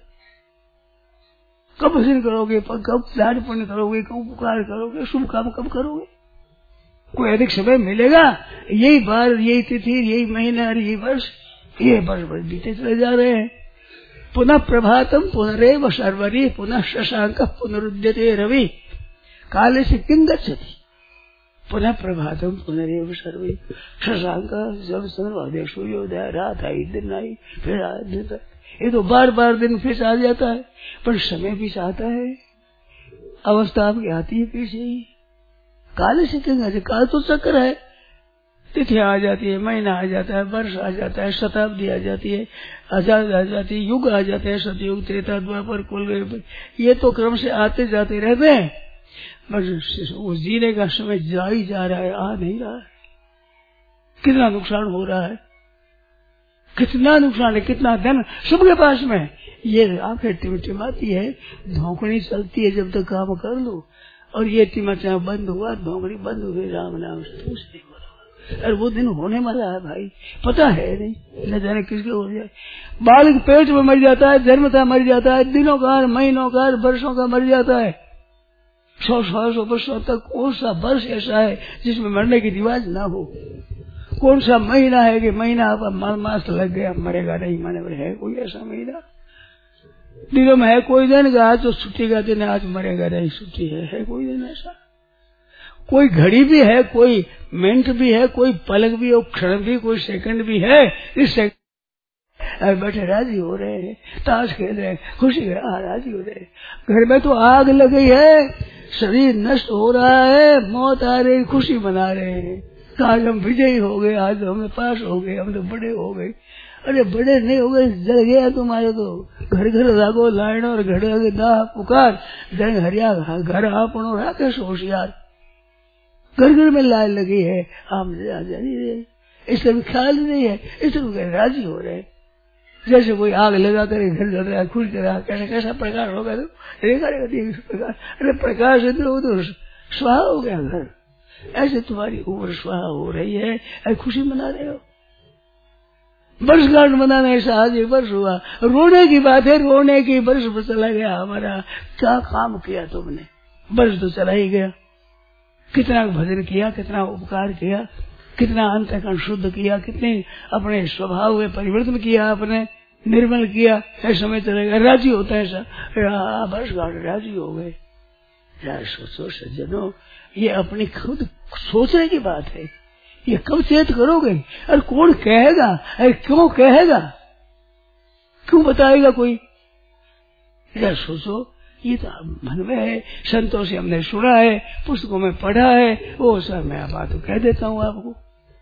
कब भजन करोगे, कब दान पुण्य करोगे, कब उपकार करोगे, शुभ काम कब करोगे, कोई अधिक समय मिलेगा। यही बार, यही तिथि, यही महीना और यही वर्ष, ये वर्ष वर्ष बीते चले जा रहे हैं। पुनः प्रभातम पुनरेव शर्वरी पुनः शशांक पुनरुद्यते रवि काले से किं गच्छति। पुनः प्रभातम पुनरेव शर्वरी, शशांक जब समय सूर्योदय, रात आई दिन आई, फिर दिन, ये तो बार बार दिन फिर आ जाता है, पर समय भी आता है, अवस्था आपकी आती है पीछे ही। काले से किं गच्छति, काल तो चक्र है, तिथि आ जाती है, महीना आ जाता है, वर्ष आ जाता है, शताब्दी आ जाती है, आजाद आ जाती है, युग आ जाते हैं, सतयुग त्रेता द्वापर कुल, ये तो क्रम से आते जाते रहते हैं। बस वो जीने का समय जा ही जा रहा है, आ नहीं रहा है। कितना नुकसान हो रहा है, कितना नुकसान है, कितना धन सबके पास में, ये आंखें टिमटिमाती है, धोकनी चलती है जब तक काम कर लो, और ये टिमटिमा बंद हुआ, धोकनी बंद हो गई, राम नाम से कुछ नहीं हो रहा। और वो दिन होने वाला है भाई, पता है नहीं, न जाने किसके हो जाए। बालक पेट में मर जाता है, जन्मता मर जाता है, दिनों का, महीनों का, वर्षों का मर जाता है। सौ सौ सौ वर्षों तक कौन सा वर्ष ऐसा है जिसमें मरने की रिवाज ना हो, कौन सा महीना है कि महीना आप मास लग गया मरेगा नहीं, माने है कोई ऐसा महीना। दिनों में है कोई दिन का आज तो छुट्टी का दिन है, आज मरेगा नहीं, छुट्टी है, है कोई दिन ऐसा। कोई घड़ी भी है, कोई मिनट भी है, कोई पलक भी है, क्षण भी, कोई सेकंड भी है। इस सेकंड बैठे राजी हो रहे हैं, ताश खेल रहे हैं, खुशी है, राजी हो रहे हैं। घर में तो आग लग गई है, शरीर नष्ट हो रहा है, मौत आ रही, खुशी मना रहे हैं। आज हम विजयी हो गए, आज हम पास हो गए, हम तो बड़े हो गए। अरे बड़े नहीं हो गए, जल गया तुम्हारे तो। घर घर लागो लाइन और घर घर दाह पुकार, जंग हरिया घर आपनो राकेश होशियार। घर घर में लाइन लगी है, हम इससे भी ख्याल नहीं है, इससे राजी हो रहे। जैसे कोई आग लगा कर घर जल रहा है, खुश कर रहा है, कैसा कैसा प्रकाश होगा, तो रेखा रेखा प्रकाश, अरे प्रकाश है तो, तो स्वाहा हो गया घर। ऐसे तुम्हारी उम्र स्वाहा हो रही है, ऐसे खुशी मना रहे हो। वर्षगांठ मनाना ऐसा आज एक वर्ष हुआ, रोने की बात है, रोने की, वर्ष पर चला गया हमारा। क्या काम किया तुमने, वर्ष तो चला ही गया। कितना भजन किया, कितना उपकार किया, कितना अंतःकरण शुद्ध किया, कितने अपने स्वभाव में परिवर्तन किया, अपने निर्मल किया। ऐसा समय चलेगा, राजी होता है ऐसा, वर्षगांठ राजी हो गए। सोचो सज्जनों, ये अपनी खुद सोचने की बात है, ये कब चेत करोगे। अरे कौन कहेगा, अरे क्यों कहेगा, क्यों बताएगा कोई, यार सोचो। ये तो मन में है, संतों से हमने सुना है, पुस्तकों में पढ़ा है, वो सब मैं बात कह देता हूँ आपको।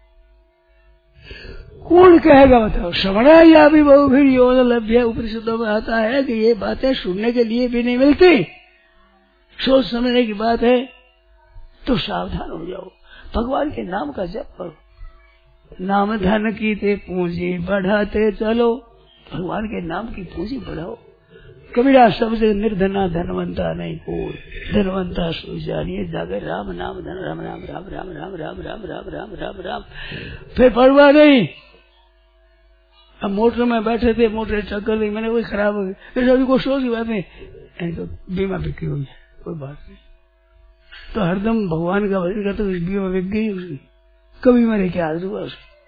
कौन कहेगा बताओ। श्रवणा या भी बहु फिर योन लभ्य, उपनिषदों में आता है कि ये बातें सुनने के लिए भी नहीं मिलती, सोच समझने की बात है। तो सावधान हो जाओ, भगवान के नाम का जप करो। नाम धन की ते पूंजी बढ़ाते चलो, भगवान के नाम की पूंजी बढ़ाओ। कबीरा सबसे निर्धना धनवंता नहीं कोई, धनवंता सो जानिए जागे राम नाम धन, राम राम राम राम राम राम राम राम राम राम राम। फिर परवाह नहीं। अब मोटर में बैठे थे, मोटर चक्कर दी, मैंने वही खराब हो गई, अभी कोई सोच की बात नहीं, तो बीमा बिक्री हुई है, कोई बात नहीं। तो हरदम भगवान का भजन करते, बीमा बिक गई उसकी, कभी मेरे क्या हाल हुआ उसकी।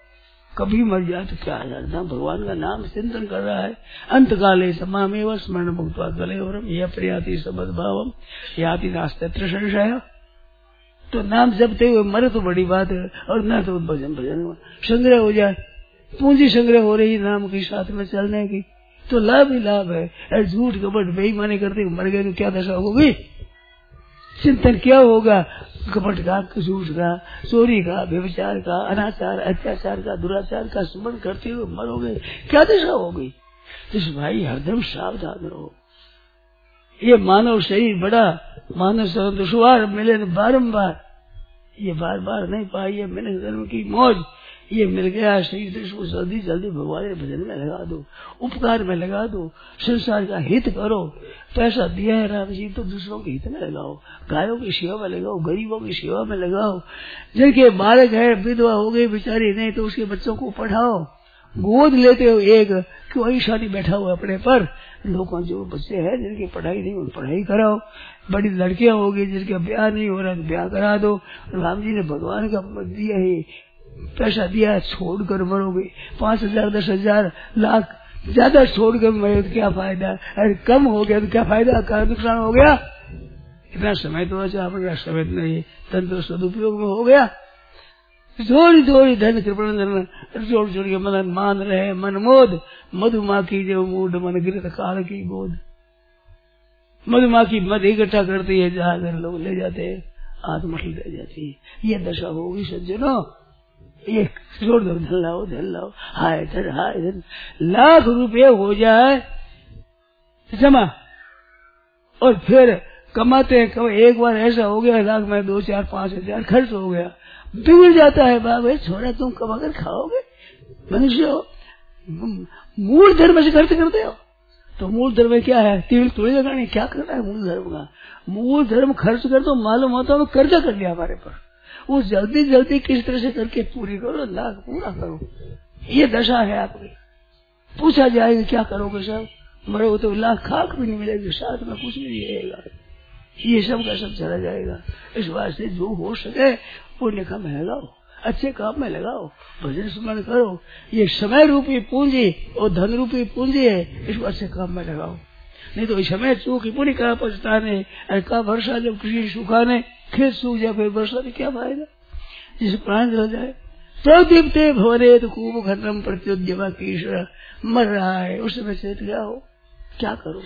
कभी मर जाए तो क्या जानता, भगवान का नाम चिंतन कर रहा है। अंत काले समामेव स्मरण भुक्त्वा कलेवरम यह प्रयाति समद्भावम याति नास्त्यत्र संशय। तो नाम जपते हुए मरे तो बड़ी बात है, और न तो भजन भजन संग्रह हो जाए, पूंजी संग्रह हो रही नाम के साथ में चलने की, तो लाभ ही लाभ है। झूठ कपट बेईमानी करते मर गए तो क्या दशा होगी, चिंतन क्या होगा, कपट का, झूठ का, चोरी का, व्यभिचार का, अनाचार अत्याचार का, दुराचार का स्मरण करते हुए मरोगे, क्या दशा होगी। इस भाई हरदम सावधान रहो। ये मानव शरीर बड़ा, मानव शरीर दुश्वार मिले बारम्बार, ये बार बार नहीं पाई, ये मैंने जन्म की मौज, ये मिल गया शरीर तो इसको जल्दी जल्दी भगवान के भजन में लगा दो, उपकार में लगा दो, संसार का हित करो। पैसा दिया है राम जी तो दूसरों के हित में लगाओ, गायों की सेवा में लगाओ, गरीबों की सेवा में लगाओ। जिनके बालक है विधवा हो गई बेचारी नहीं तो उसके बच्चों को पढ़ाओ, गोद लेते हो एक क्यों ईशानी बैठा हुआ अपने पर, लोगों जो बच्चे हैं जिनकी पढ़ाई नहीं उन पढ़ाई कराओ, बड़ी लड़कियां होगी जिनका ब्याह नहीं हो रहा तो ब्याह करा दो। राम जी ने भगवान का दिया है, पैसा दिया है, छोड़कर मरोगे, पांच हजार दस हजार लाख ज्यादा छोड़कर मरे तो क्या फायदा, अरे कम हो गया तो क्या फायदा, क्या नुकसान हो गया। इतना समय तो अच्छा अपना समय नहीं, धन तो सदुपयोग में हो गया। थोड़ी थोड़ी धन कृपण धन जोड़ जोड़ के मन मान रहे मनमोद, मधुमाखी जो मूड मन गिरत काल की गोद। मधुमाखी मध इकट्ठा करती है, जहां लोग ले जाते हैं आत्मठ ले जाती है, ये दशा होगी सज्जनों। ये जोड़ दो, धन लाओ धन लाओ, हाय धन हाय धन, लाख रुपये हो जाए जमा और फिर कमाते हैं, कम एक बार ऐसा हो गया लाख में दो चार पांच हजार खर्च हो गया, बिगड़ जाता है। बाबा छोड़ा तुम कमा कर खाओगे, मनुष्य हो, मूल धर्म से खर्च करते हो तो मूल धर्म में क्या है, तिल थोड़ी लगानी, क्या करना है मूल धर्म का। मूल धर्म खर्च कर तो मालूम होता है कर्जा कर लिया हमारे पर, वो जल्दी जल्दी किस तरह से करके पूरी करो, लाख पूरा करो। ये दशा है आपकी। पूछा जाएगा क्या करोगे सब, मरो तो लाख खाक भी नहीं मिलेगी, साथ में कुछ नहीं रहेगा, ये सब का सब चला जाएगा। इस वास्ते जो हो सके पुण्य का में लगाओ, अच्छे काम में लगाओ, भजन स्मरण करो। ये समय रूपी पूंजी और धन रूपी पूंजी है, इसको अच्छे काम में लगाओ। नहीं तो इस समय चूकी पूरी का पछताने का वर्षा जब कृषि सुखाने खेत सूख जाए फिर वर्षा से क्या फायदा, जिसे प्राण जल जाए। तो दीप्ते भवरे तो खूब घटम प्रत्युद्यमा कीश्वर मर रहा है, उस समय चेत गया हो, क्या करो।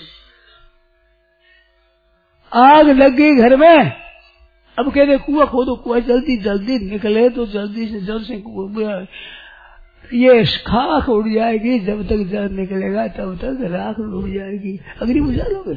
आग लग गई घर में, अब कहते कुआं खोदो, कुआं जल्दी जल्दी निकले तो जल्दी से जल्द से ये खाक उड़ जाएगी, जब तक जल निकलेगा तब तक राख उड़ जाएगी, अग्नि बुझा लोगे।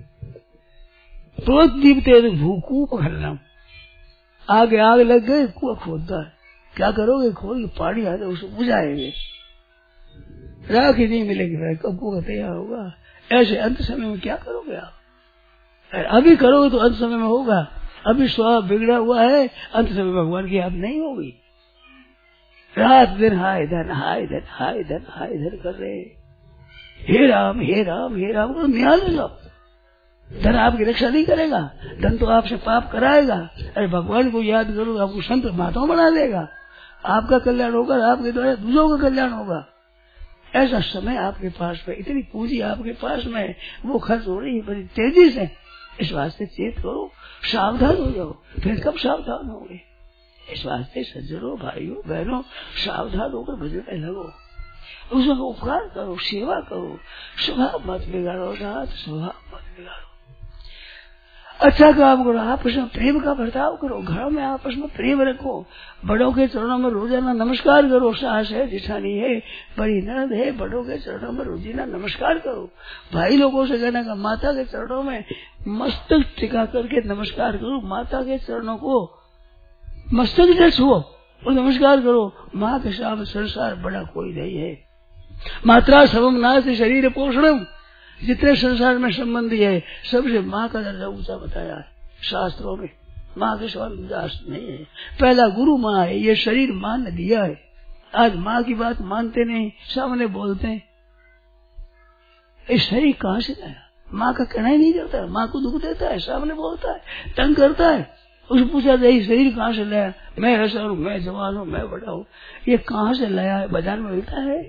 तो दीपते भूकू पकड़ना, आगे आग लग गई, कुआं खोदता है, क्या करोगे, खोल पानी आ जाए उसको बुझाएंगे, राख ही नहीं मिलेगी, भाई कब कुआं तैयार होगा। ऐसे अंत समय में क्या करोगे आप, अभी करोगे तो अंत समय में होगा, अभी स्वभाव बिगड़ा हुआ है, अंत समय भगवान की याद नहीं होगी। रात दिन हाय धन हाय धन हाय धन हाय धन कर रहे, हे राम हे राम हे राम को निहाल लो। धन आपकी रक्षा नहीं करेगा, धन तो आपसे पाप कराएगा। अरे भगवान को याद करो, आपको संत महात्मा बना देगा, आपका कल्याण होगा, आपके द्वारा दूसरों का कल्याण होगा। ऐसा समय आपके पास में, इतनी पूंजी आपके पास में, वो खर्च हो रही है बड़ी तेजी से। इस वास्ते चेत करो, सावधान हो जाओ, फिर कब सावधान होंगे। इस वास्ते सज्जनों भाइयों बहनों सावधान होकर भजन में लगो, उसमें उपकार करो, सेवा करो, स्वभाव मत बिगाड़ो, नाथ स्वभाव मत बिगाड़ो, अच्छा काम करो, आपस में प्रेम का बर्ताव करो, घरों में आपस में प्रेम रखो, बड़ों के चरणों में रोजाना नमस्कार करो, सास है जिठानी है बड़ी ननद है, बड़ों के चरणों में रोजाना नमस्कार करो। भाई लोगों से कहना का माता के चरणों में मस्तक टिका करके नमस्कार करो, माता के चरणों को मस्तक से छुओ और नमस्कार करो। माँ के सामने संसार बड़ा कोई नहीं है, मात्रा सबम नाथ शरीर पोषणम, जितने संसार में संबंधी है सबसे माँ का दर्जा ऊंचा बताया है शास्त्रों में। माँ के सवाल दास नहीं है, पहला गुरु माँ है, ये शरीर माँ ने दिया है। आज माँ की बात मानते नहीं, सामने बोलते हैं, ये शरीर कहाँ से आया, माँ का कहना ही नहीं करता है, माँ को दुख देता है, सामने बोलता है, तंग करता है, उसने पूछा ये शरीर कहाँ से लाया? मैं ऐसा हूँ, मैं जवान हूँ, मैं बड़ा हूँ, ये कहाँ से लाया है? बाजार में मिलता है?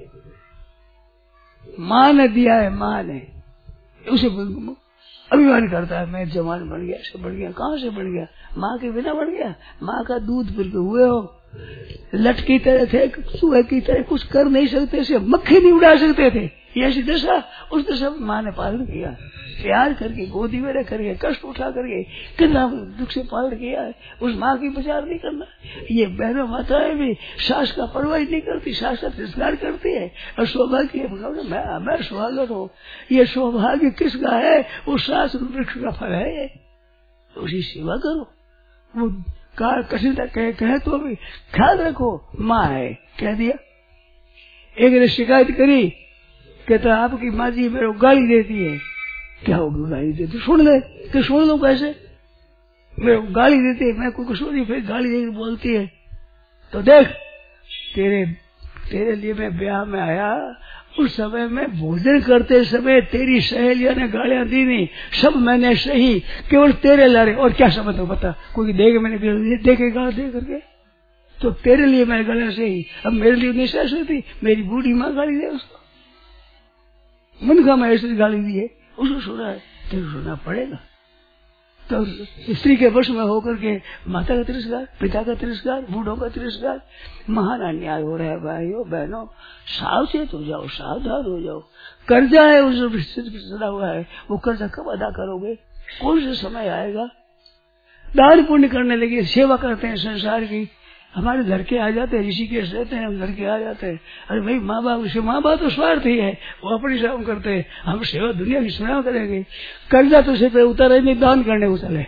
माँ ने दिया है, माँ ने। उसे अभिमान करता है मैं जवान बन गया, ऐसे बन गया। कहाँ से बन गया? माँ के बिना बन गया? माँ का दूध पी के हुए हो, लट की तरह थे, चूहे की तरह कुछ कर नहीं सकते थे, मक्खी नहीं उड़ा सकते थे। ये ऐसी दशा, उस दशा में माँ ने पालन किया, प्यार करके, गोदी में रख करके, कष्ट उठा करके, कितना दुख से पालन किया है। उस माँ की विचार नहीं करना। ये बहनों माताएं भी सास का परवाह नहीं करती, सास का तिरस्कार करती है और सौभाग्य मैं मैं सौभाग्य हूँ। ये सौभाग्य किसका है? वो सास वृक्ष का फल है, उसकी सेवा करो। वो कठिनता कहे, कहे तो भी ख्याल रखो, माँ है, कह दिया। एक ने शिकायत करी, कहता आपकी माँ जी मेरे को गाली देती है। क्या होगी गाली देती? सुन ले कि सुन लो कैसे? मेरे को गाली देती है, मैं कोई कसूर नहीं, फिर गाली देकर बोलती है। तो देख तेरे तेरे लिए मैं ब्याह में आया, उस समय में भोजन करते समय तेरी सहेलियों ने गालियां दी नहीं, सब मैंने सही, केवल तेरे लारे। और क्या समझ हो बता? कोई देखे मैंने देखे गाल दे करके, तो तेरे लिए मैंने गालियां सही, अब मेरे लिए नहीं सह सकती? मेरी बूढ़ी माँ गाली दे उसको, मन का मैं ऐसी गाली दी है, उसको सुना है, तेरे सुनना पड़ेगा। तो स्त्री के वश में होकर के माता का तिरस्कार, पिता का तिरस्कार, बूढ़ों का तिरस्कार, महान अन्याय हो रहा है। भाइयों बहनों, सावचेत हो जाओ, सावधान हो जाओ। कर्जा है उस सदा हुआ है, वो कर्जा कब अदा करोगे? कौन सा समय आएगा? दान पुण्य करने लगे, सेवा करते हैं संसार की, हमारे लड़के आ जाते हैं, ऋषिकेश रहते हैं, हम लड़के आ जाते हैं। अरे भाई माँ बाप, उसे माँ बाप तो स्वार्थी है, वो अपनी सेवा करते हैं, हम सेवा दुनिया की सेवा करेंगे। कर्जा तो सिर्फ उतारे नहीं, दान करने को चले।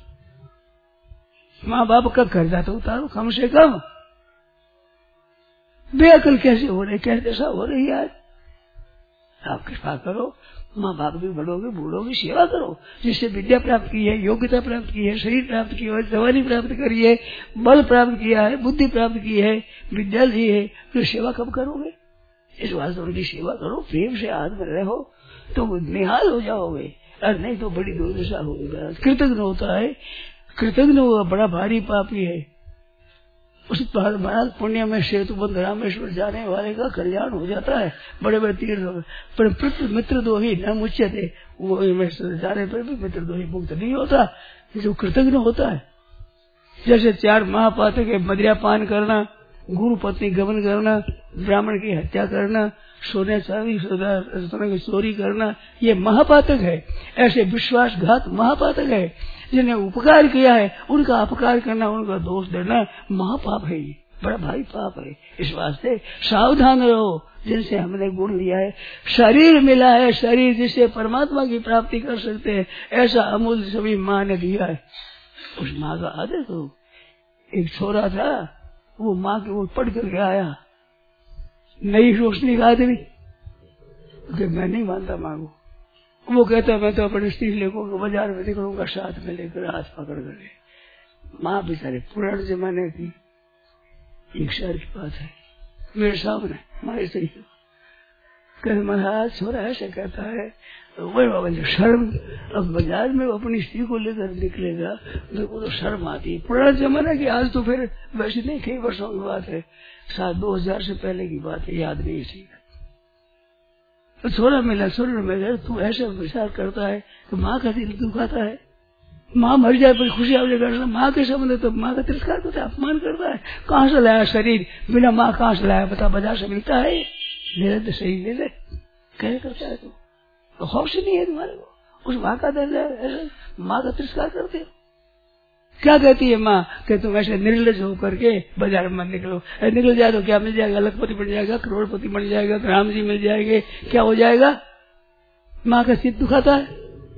माँ बाप का कर्जा तो उतारो कम से कम। बेअकल कैसे हो रही, कैसे ऐसा हो रही है? आप कृपा करो, माँ बाप भी बड़ों की बूढ़ों की सेवा करो, जिससे विद्या प्राप्त की है, योग्यता प्राप्त की है, शरीर प्राप्त की है, जवानी प्राप्त करी है, बल प्राप्त किया है, बुद्धि प्राप्त की है, विद्या ली है, तो सेवा कब करोगे? इस वास्ते उनकी सेवा करो, प्रेम से हाथ में रहो तो निहाल हो जाओगे, और नहीं तो बड़ी दुर्दशा होगी। कृतज्ञ होता है, कृतज्ञ हुआ बड़ा भारी पापी है। उस महाराज पुण्य में सेतुबंध रामेश्वर जाने वाले का कल्याण हो जाता है। बड़े बड़े तीर्थ पर मित्र दोही न मुच्यते, वो जाने पर भी मित्र दोही मुक्त नहीं होता, जो कृतज्ञ होता है। जैसे चार महापातक है, मदिरा पान करना, गुरु पत्नी गमन करना, ब्राह्मण की हत्या करना, सोने चांदी सोने की चोरी करना, ये महापातक है। ऐसे विश्वासघात महापातक है। जिन्हें उपकार किया है उनका अपकार करना, उनका दोष देना महापाप है, ये बड़ा भारी पाप है। इस वास्ते सावधान रहो, जिनसे हमने गुण लिया है। शरीर मिला है, शरीर जिससे परमात्मा की प्राप्ति कर सकते हैं, ऐसा अमूल्य सभी माँ ने दिया है। उस माँ का आदर करो। एक छोरा था, वो माँ की ओर पढ़ करके आया, नई रोशनी का आदमी, मैं नहीं मानता माँ को। वो कहता मैं तो अपने स्त्री लेकर बाजार में निकलूंगा, साथ में लेकर हाथ पकड़ कर। माँ बेचारे पुराने जमाने की, एक शहर की बात है, मेरे सामने हमारे स्त्री कहते महाराज छोरा ऐसे कहता है, वही बाबा जो शर्म, अब बाजार में वो अपनी स्त्री को लेकर निकलेगा मेरे को तो शर्म आती है। पुराना जमाना की, आज तो फिर वैसे नहीं, कई वर्षों की बात है, सात दो हजार से पहले की बात है, याद नहीं थी। तो छोरा मिला, छोरा मिला, तू ऐसा विचार करता है कि माँ का दिल दुखाता है, माँ मर जाए पर खुशी आ जाएगा, माँ के संबंध तो माँ का तिरस्कार करता है, अपमान करता है। कहाँ से लाया शरीर, बिना माँ कहाँ से लाया बता? बाजार से मिलता है, ले ले तो सही ले ले, क्या करता है? तू तो हौस नहीं है तुम्हारे को, उस माँ का दर्द है, माँ का तिरस्कार करते हो। क्या कहती है माँ कि तुम ऐसे निर्लज होकर के बाजार में निकलो, निकल जाए तो क्या मिल जाएगा? लखपति बन जाएगा, करोड़पति बन जाएगा, राम जी मिल जाएंगे, क्या हो जाएगा? माँ का चित्त दुखाता है।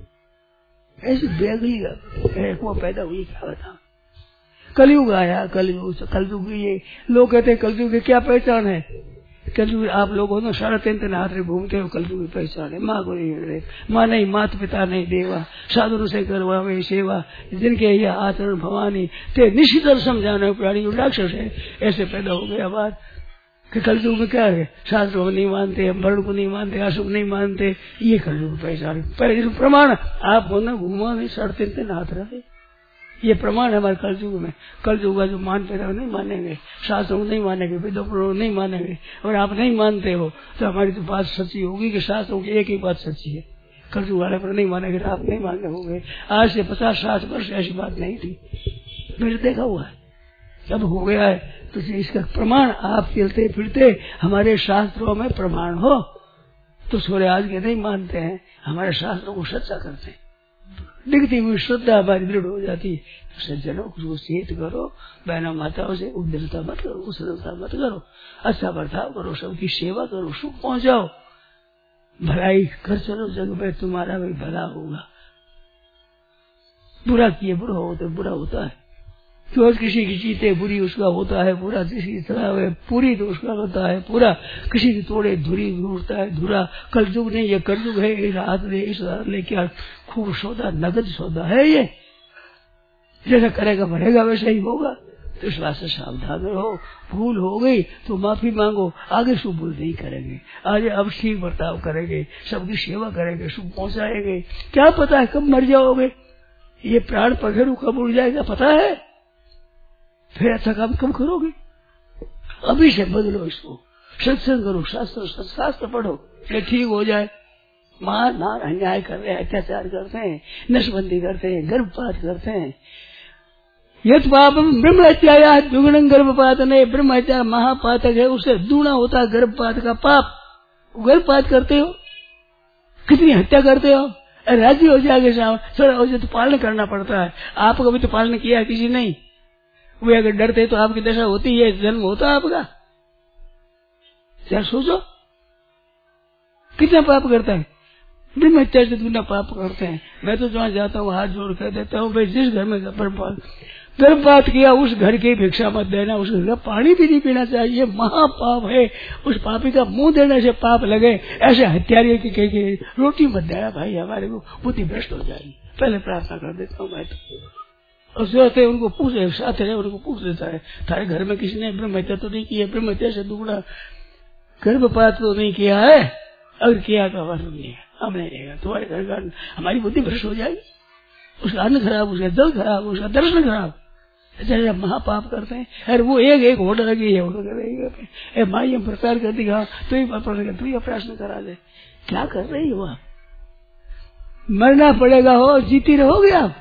ऐसी बेगली वो पैदा हुई, क्या बता? कलयुग आया, कलयुग कलयुग ये लोग कहते हैं कलयुग की क्या पहचान है? कलयुग आप लोगों ने साढ़े तीन तीन हाथ में घूमते हो, कलयुग की पहचान है माँ को नहीं, माँ नहीं, माता पिता नहीं देवा, साधु से करवावे सेवा, जिनके ये आचरण भवानी ते निश्चित समझाने प्राणी राक्षस है। ऐसे पैदा हो गया बात कि कलयुग में क्या है, शास्त्रों को नहीं मानते, वर्ण को नहीं मानते, अशुभ नहीं मानते, ये कलयुग पहचान। प्रमाण आप ना घूमा नहीं, साढ़े तीन तीन हाथ रहे, ये प्रमाण है हमारे कलयुग में। कलयुग का जो मानते रहो नहीं मानेंगे, शास्त्रों को नहीं मानेंगे, वेदों को नहीं मानेंगे, और आप नहीं मानते हो तो हमारी तो बात सच्ची होगी कि शास्त्रों की एक ही बात सच्ची है। कलयुग वाले पर नहीं मानेंगे तो आप नहीं मानने होंगे। आज से पचास साठ वर्ष ऐसी बात नहीं थी, मेरे देखा हुआ है, जब हो गया है तो इसका प्रमाण आप चलते फिरते हमारे शास्त्रों में प्रमाण हो तो सोरे आज के नहीं मानते हैं, हमारे शास्त्रों को सच्चा करते हैं, दिखती हुई श्रद्धा हमारी दृढ़ हो जाती। तो सज्जनों को चेत करो, बहनों माताओं से उद्दरता मत करो, उसरता मत करो, अच्छा बर्ताव करो, सबकी सेवा करो, सुख पहुंचाओ, भलाई कर चलो, जग में तुम्हारा भी भला होगा। बुरा किए बुरा हो तो बुरा होता है, जो किसी की जीते बुरी उसका होता है बुरा, किसी की तरह पूरी तो उसका होता है पूरा, किसी की तोड़े धुरी ढूंढता है धुरा। कलयुग नहीं, ये कलयुग है। इस हाथ ले इस हाथ ले क्या खूब सौदा, नगद सौदा है ये, जैसा करेगा बढ़ेगा वैसा ही होगा। तो इस बात से सावधान रहो, भूल हो गई तो माफी मांगो, आगे शुभ भूल नहीं करेंगे, आगे अब ठीक बर्ताव करेंगे, सबकी सेवा करेंगे, शुभ पहुंचाएंगे। क्या पता है कब मर जाओगे, ये प्राण पखेरु कब उड़ जाएगा पता है, फिर अच्छा काम कब करोगे। अभी से बदलो इसको, सत्संग करो, शास्त्र शास्त्र पढ़ो, ये ठीक हो जाए। मार मार अन्याय कर रहे हैं, अत्याचार करते हैं, नशबंदी करते हैं, गर्भपात करते हैं। यद पाप ब्रह्म हत्या दुगुण गर्भपात नहीं, ब्रह्म हत्या महापातक है, उससे दूना होता है गर्भपात का पाप। गर्भपात करते हो, कितनी हत्या करते हो, राजी हो जाएगा साहब, थोड़ा हो जाए तो पालन करना पड़ता है। आपको भी तो पालन किया है किसी नहीं, वे अगर डरते तो आपकी दशा होती है, जन्म होता है आपका। क्या सोचो कितना पाप करता है, ब्रह्म हत्या से दुगना पाप करते हैं। मैं तो जहाँ जाता हूँ हाथ जोड़ कर देता हूँ, भाई जिस घर में गर्भपात गर्भपात किया उस घर की भिक्षा मत देना, उस घर का पानी भी नहीं पीना चाहिए, महापाप है। उस पापी का मुंह देने से पाप लगे, ऐसे हत्यारे की कह के रोटी मत देना भाई, हमारे को बुद्धि भ्रष्ट हो जाएगी। पहले प्रार्थना कर देता हूँ मैं तो, और जो होते उनको पूछे साथ है उनको पूछ लेता है, थारे घर में किसी ने ब्रह्म हत्या तो नहीं की है, ब्रह्म हत्या से दुगना गर्भपात तो नहीं किया है, अगर किया तो हमारा नहीं है, हम नहीं रहेगा तुम्हारे घर का, हमारी बुद्धि भ्रष्ट हो जाएगी, उसका अन्न खराब, उसका जल खराब, उसका दर्शन खराब, जैसे महापाप करते हैं। अरे वो एक एक होटल लगी है, होटल माई हम प्रचार कर दी, हाँ तू ही तू ही प्रश्न करा दे, क्या कर रही हो आप, मरना पड़ेगा हो, जीती रहोगे आप,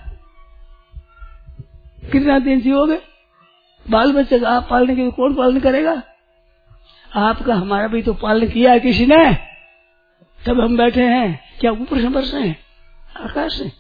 कितना दिन जियोगे, बाल बच्चे का आप पालने के कौन पालन करेगा, आपका हमारा भी तो पालन किया है किसी ने, तब हम बैठे हैं, क्या ऊपर से बरसे हैं आकाश से।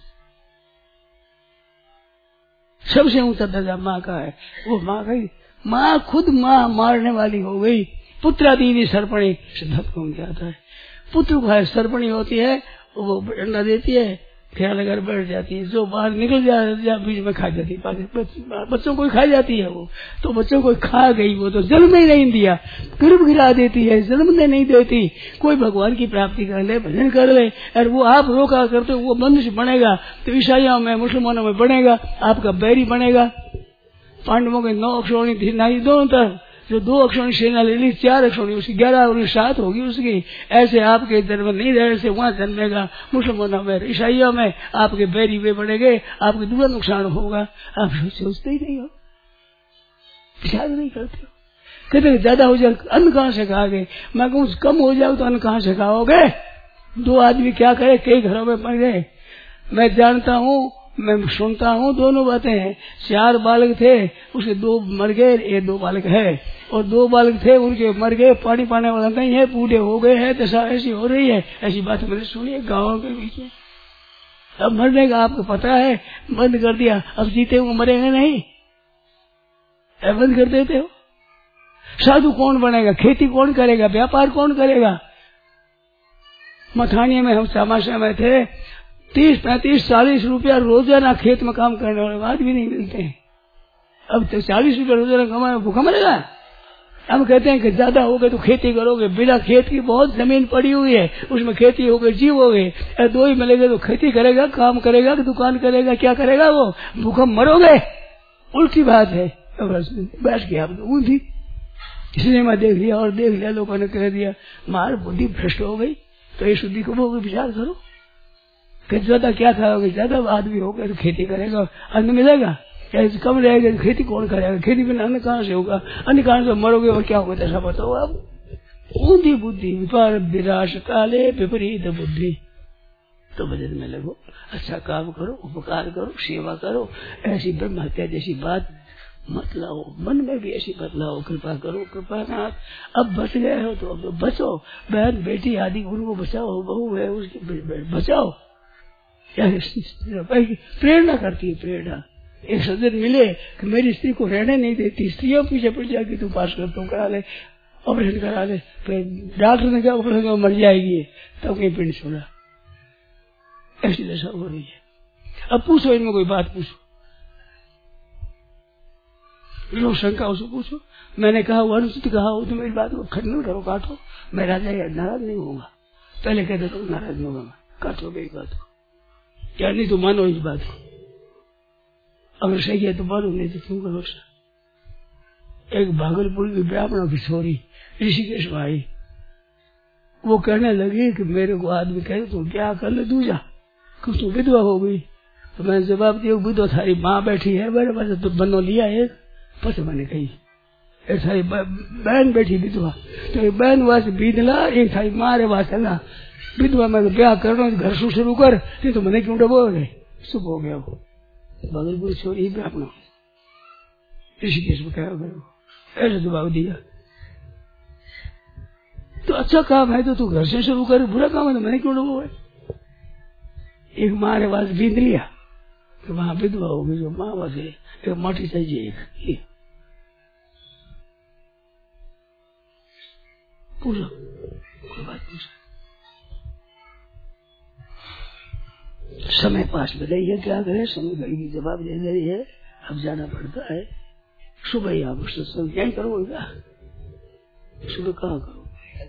सबसे ऊंचा दर्जा माँ का है, वो माँ गई, माँ खुद माँ मारने वाली हो गई। पुत्रादि सर्पणी सिद्धार्थ को आता है, पुत्र को है सर्पणी होती है, वो अंडा देती है, ख्याल अगर बैठ जाती है, जो बाहर निकल जा बीच में खा जाती है, बच्चों को खा जाती है वो, तो बच्चों को खा गई, वो तो जन्म ही नहीं दिया, गर्भ गिरा देती है, जन्म ने नहीं देती। कोई भगवान की प्राप्ति कर ले, भजन कर ले, और वो आप रोका करते वो मनुष्य बनेगा तो ईसाइयों में मुसलमानों में बनेगा, आपका बैरी बनेगा। पांडवों के नौ अक्षौणी थी नारी दोनों तरफ, जो दो अक्षौणी सेना ले ली, चार अक्षौणी उसकी, ग्यारह और सात होगी उसकी, ऐसे आपके जन्म नहीं रहे से वहां जन्मेगा, मुसलमानों में ईसाइयों में आपके बैरी वे बढ़ेंगे, आपके दूसरा नुकसान होगा। आप सोचते ही नहीं हो, विचार नहीं करते हो, कहते ज्यादा हो जाए अन्न कहाँ से खाओगे, मैं कहूँ कम हो जाओ तो अन्न कहाँ से खाओगे। दो आदमी क्या करे, कई घरों में मर गए, मैं जानता हूँ, मैं सुनता हूँ, दोनों बातें हैं। चार बालक थे, उसके दो मर गए, ये दो बालक है, और दो बालक थे उनके मर गए, पानी पाने वाला नहीं है, बूढ़े हो गए हैं, दशा ऐसी हो रही है। ऐसी बात मैंने सुनी है गाँव के बीच में। अब मरने का आपको पता है, बंद कर दिया, अब जीते हुए मरेंगे नहीं, बंद कर देते हो। साधु कौन बनेगा, खेती कौन करेगा, व्यापार कौन करेगा। मथानिया में हम तमाशा में थे, तीस पैंतीस चालीस रुपया रोजाना खेत में काम करने वाले बाद भी नहीं मिलते हैं। अब तो चालीस रुपया रोजाना कमाए भूखा मरेगा। हम कहते हैं कि ज्यादा हो गए तो खेती करोगे, बिना खेत की बहुत जमीन पड़ी हुई है, उसमें खेती हो गई, जीव हो गए, दो ही मिलेगा तो खेती करेगा, काम करेगा कि दुकान करेगा, क्या करेगा वो, भूखा मरोगे। उल्टी बात है। बैठ गया ऊँधी सिनेमा देख लिया और देख लिया, लोगों ने कह दिया मार बुद्धि भ्रष्ट हो गई। तो ये शुद्धि को विचार करो कि ज्यादा क्या खाओगे, ज्यादा आदमी हो गए तो खेती करेगा, अन्न मिलेगा, कम रहेगा खेती कौन करेगा, खेती बिना अन्न कहाँ से होगा, अन्न कहाँ से मरोगे और क्या होगा, ऐसा बताओ आप। ऊंधी बुद्धि पर विराश काले विपरीत बुद्धि। तो भजन में लगो, अच्छा काम करो, उपकार करो, सेवा करो, ऐसी ब्रह्म हत्या जैसी बात मत लाओ, मन में भी ऐसी बात लाओ, कृपा करो, कृपा नाथ अब बच गए हो तो अब तो बचो, बहन बेटी आदि उनको बचाओ, बहू है उसकी बचाओ। प्रेरणा करती है, प्रेरणा। एक सज्जन मिले कि मेरी स्त्री को रहने नहीं देती, स्त्रियों पीछे पड़ जाएगी, तू पास कर, तू करा ले, ऑपरेशन करा ले। फिर डॉक्टर ने कहा ऑपरेशन मर जाएगी, तब कहीं पिंड छोड़ा। ऐसी दशा हो रही है। अब पूछो इनमें कोई बात, पूछो लोग शंका उसे पूछो। मैंने कहा वो अनुचित कहा हो तो मेरी बात को खंडन करो, काटो, मैं राजा नाराज नहीं होगा। पहले कहते तो नाराज नहीं होगा मैं, काटो मेरी बात को, क्या नहीं तो मानो इस बात को, अगर सही है तो मानो, नहीं तो क्यों करो। एक भागलपुर की ब्राह्मणों की छोरी ऋषिकेश में आई, वो कहने लगी कि मेरे को आदमी कहे तुम क्या कर ले दूजा, कुछ तो विधवा हो गई। तो मैंने जवाब दिया विधवा थारी माँ बैठी है मेरे पास, तो बनो लिया एक, बस मैंने कही एक थारी बहन बैठी विधवा, तो एक बहन वास बीधला, एक थारी माँ रे वास है ना विधवा, मैं ब्याह कर रहा हूँ घर से शुरू कर, नहीं तो मैंने क्यों डबो गए। शुभ हो गया वो भागलपुर छोरी ब्राह्मण ऋषिकेश में कहा, ऐसा जवाब दिया। तो अच्छा काम है तो तू घर से शुरू कर, बुरा काम है तो मैंने क्यों डबो गए। एक माँ रे वास बीध लिया तो वहां विधवा होगी, जो माँ वास है, एक माटी चाहिए एक, पूछो कोई बात पूछो। समय पास में रही है, क्या करे, समय घड़ी की जवाब दे रही है, अब जाना पड़ता है। सुबह ही आप सत्संग यही करो, सुबह कहाँ करो।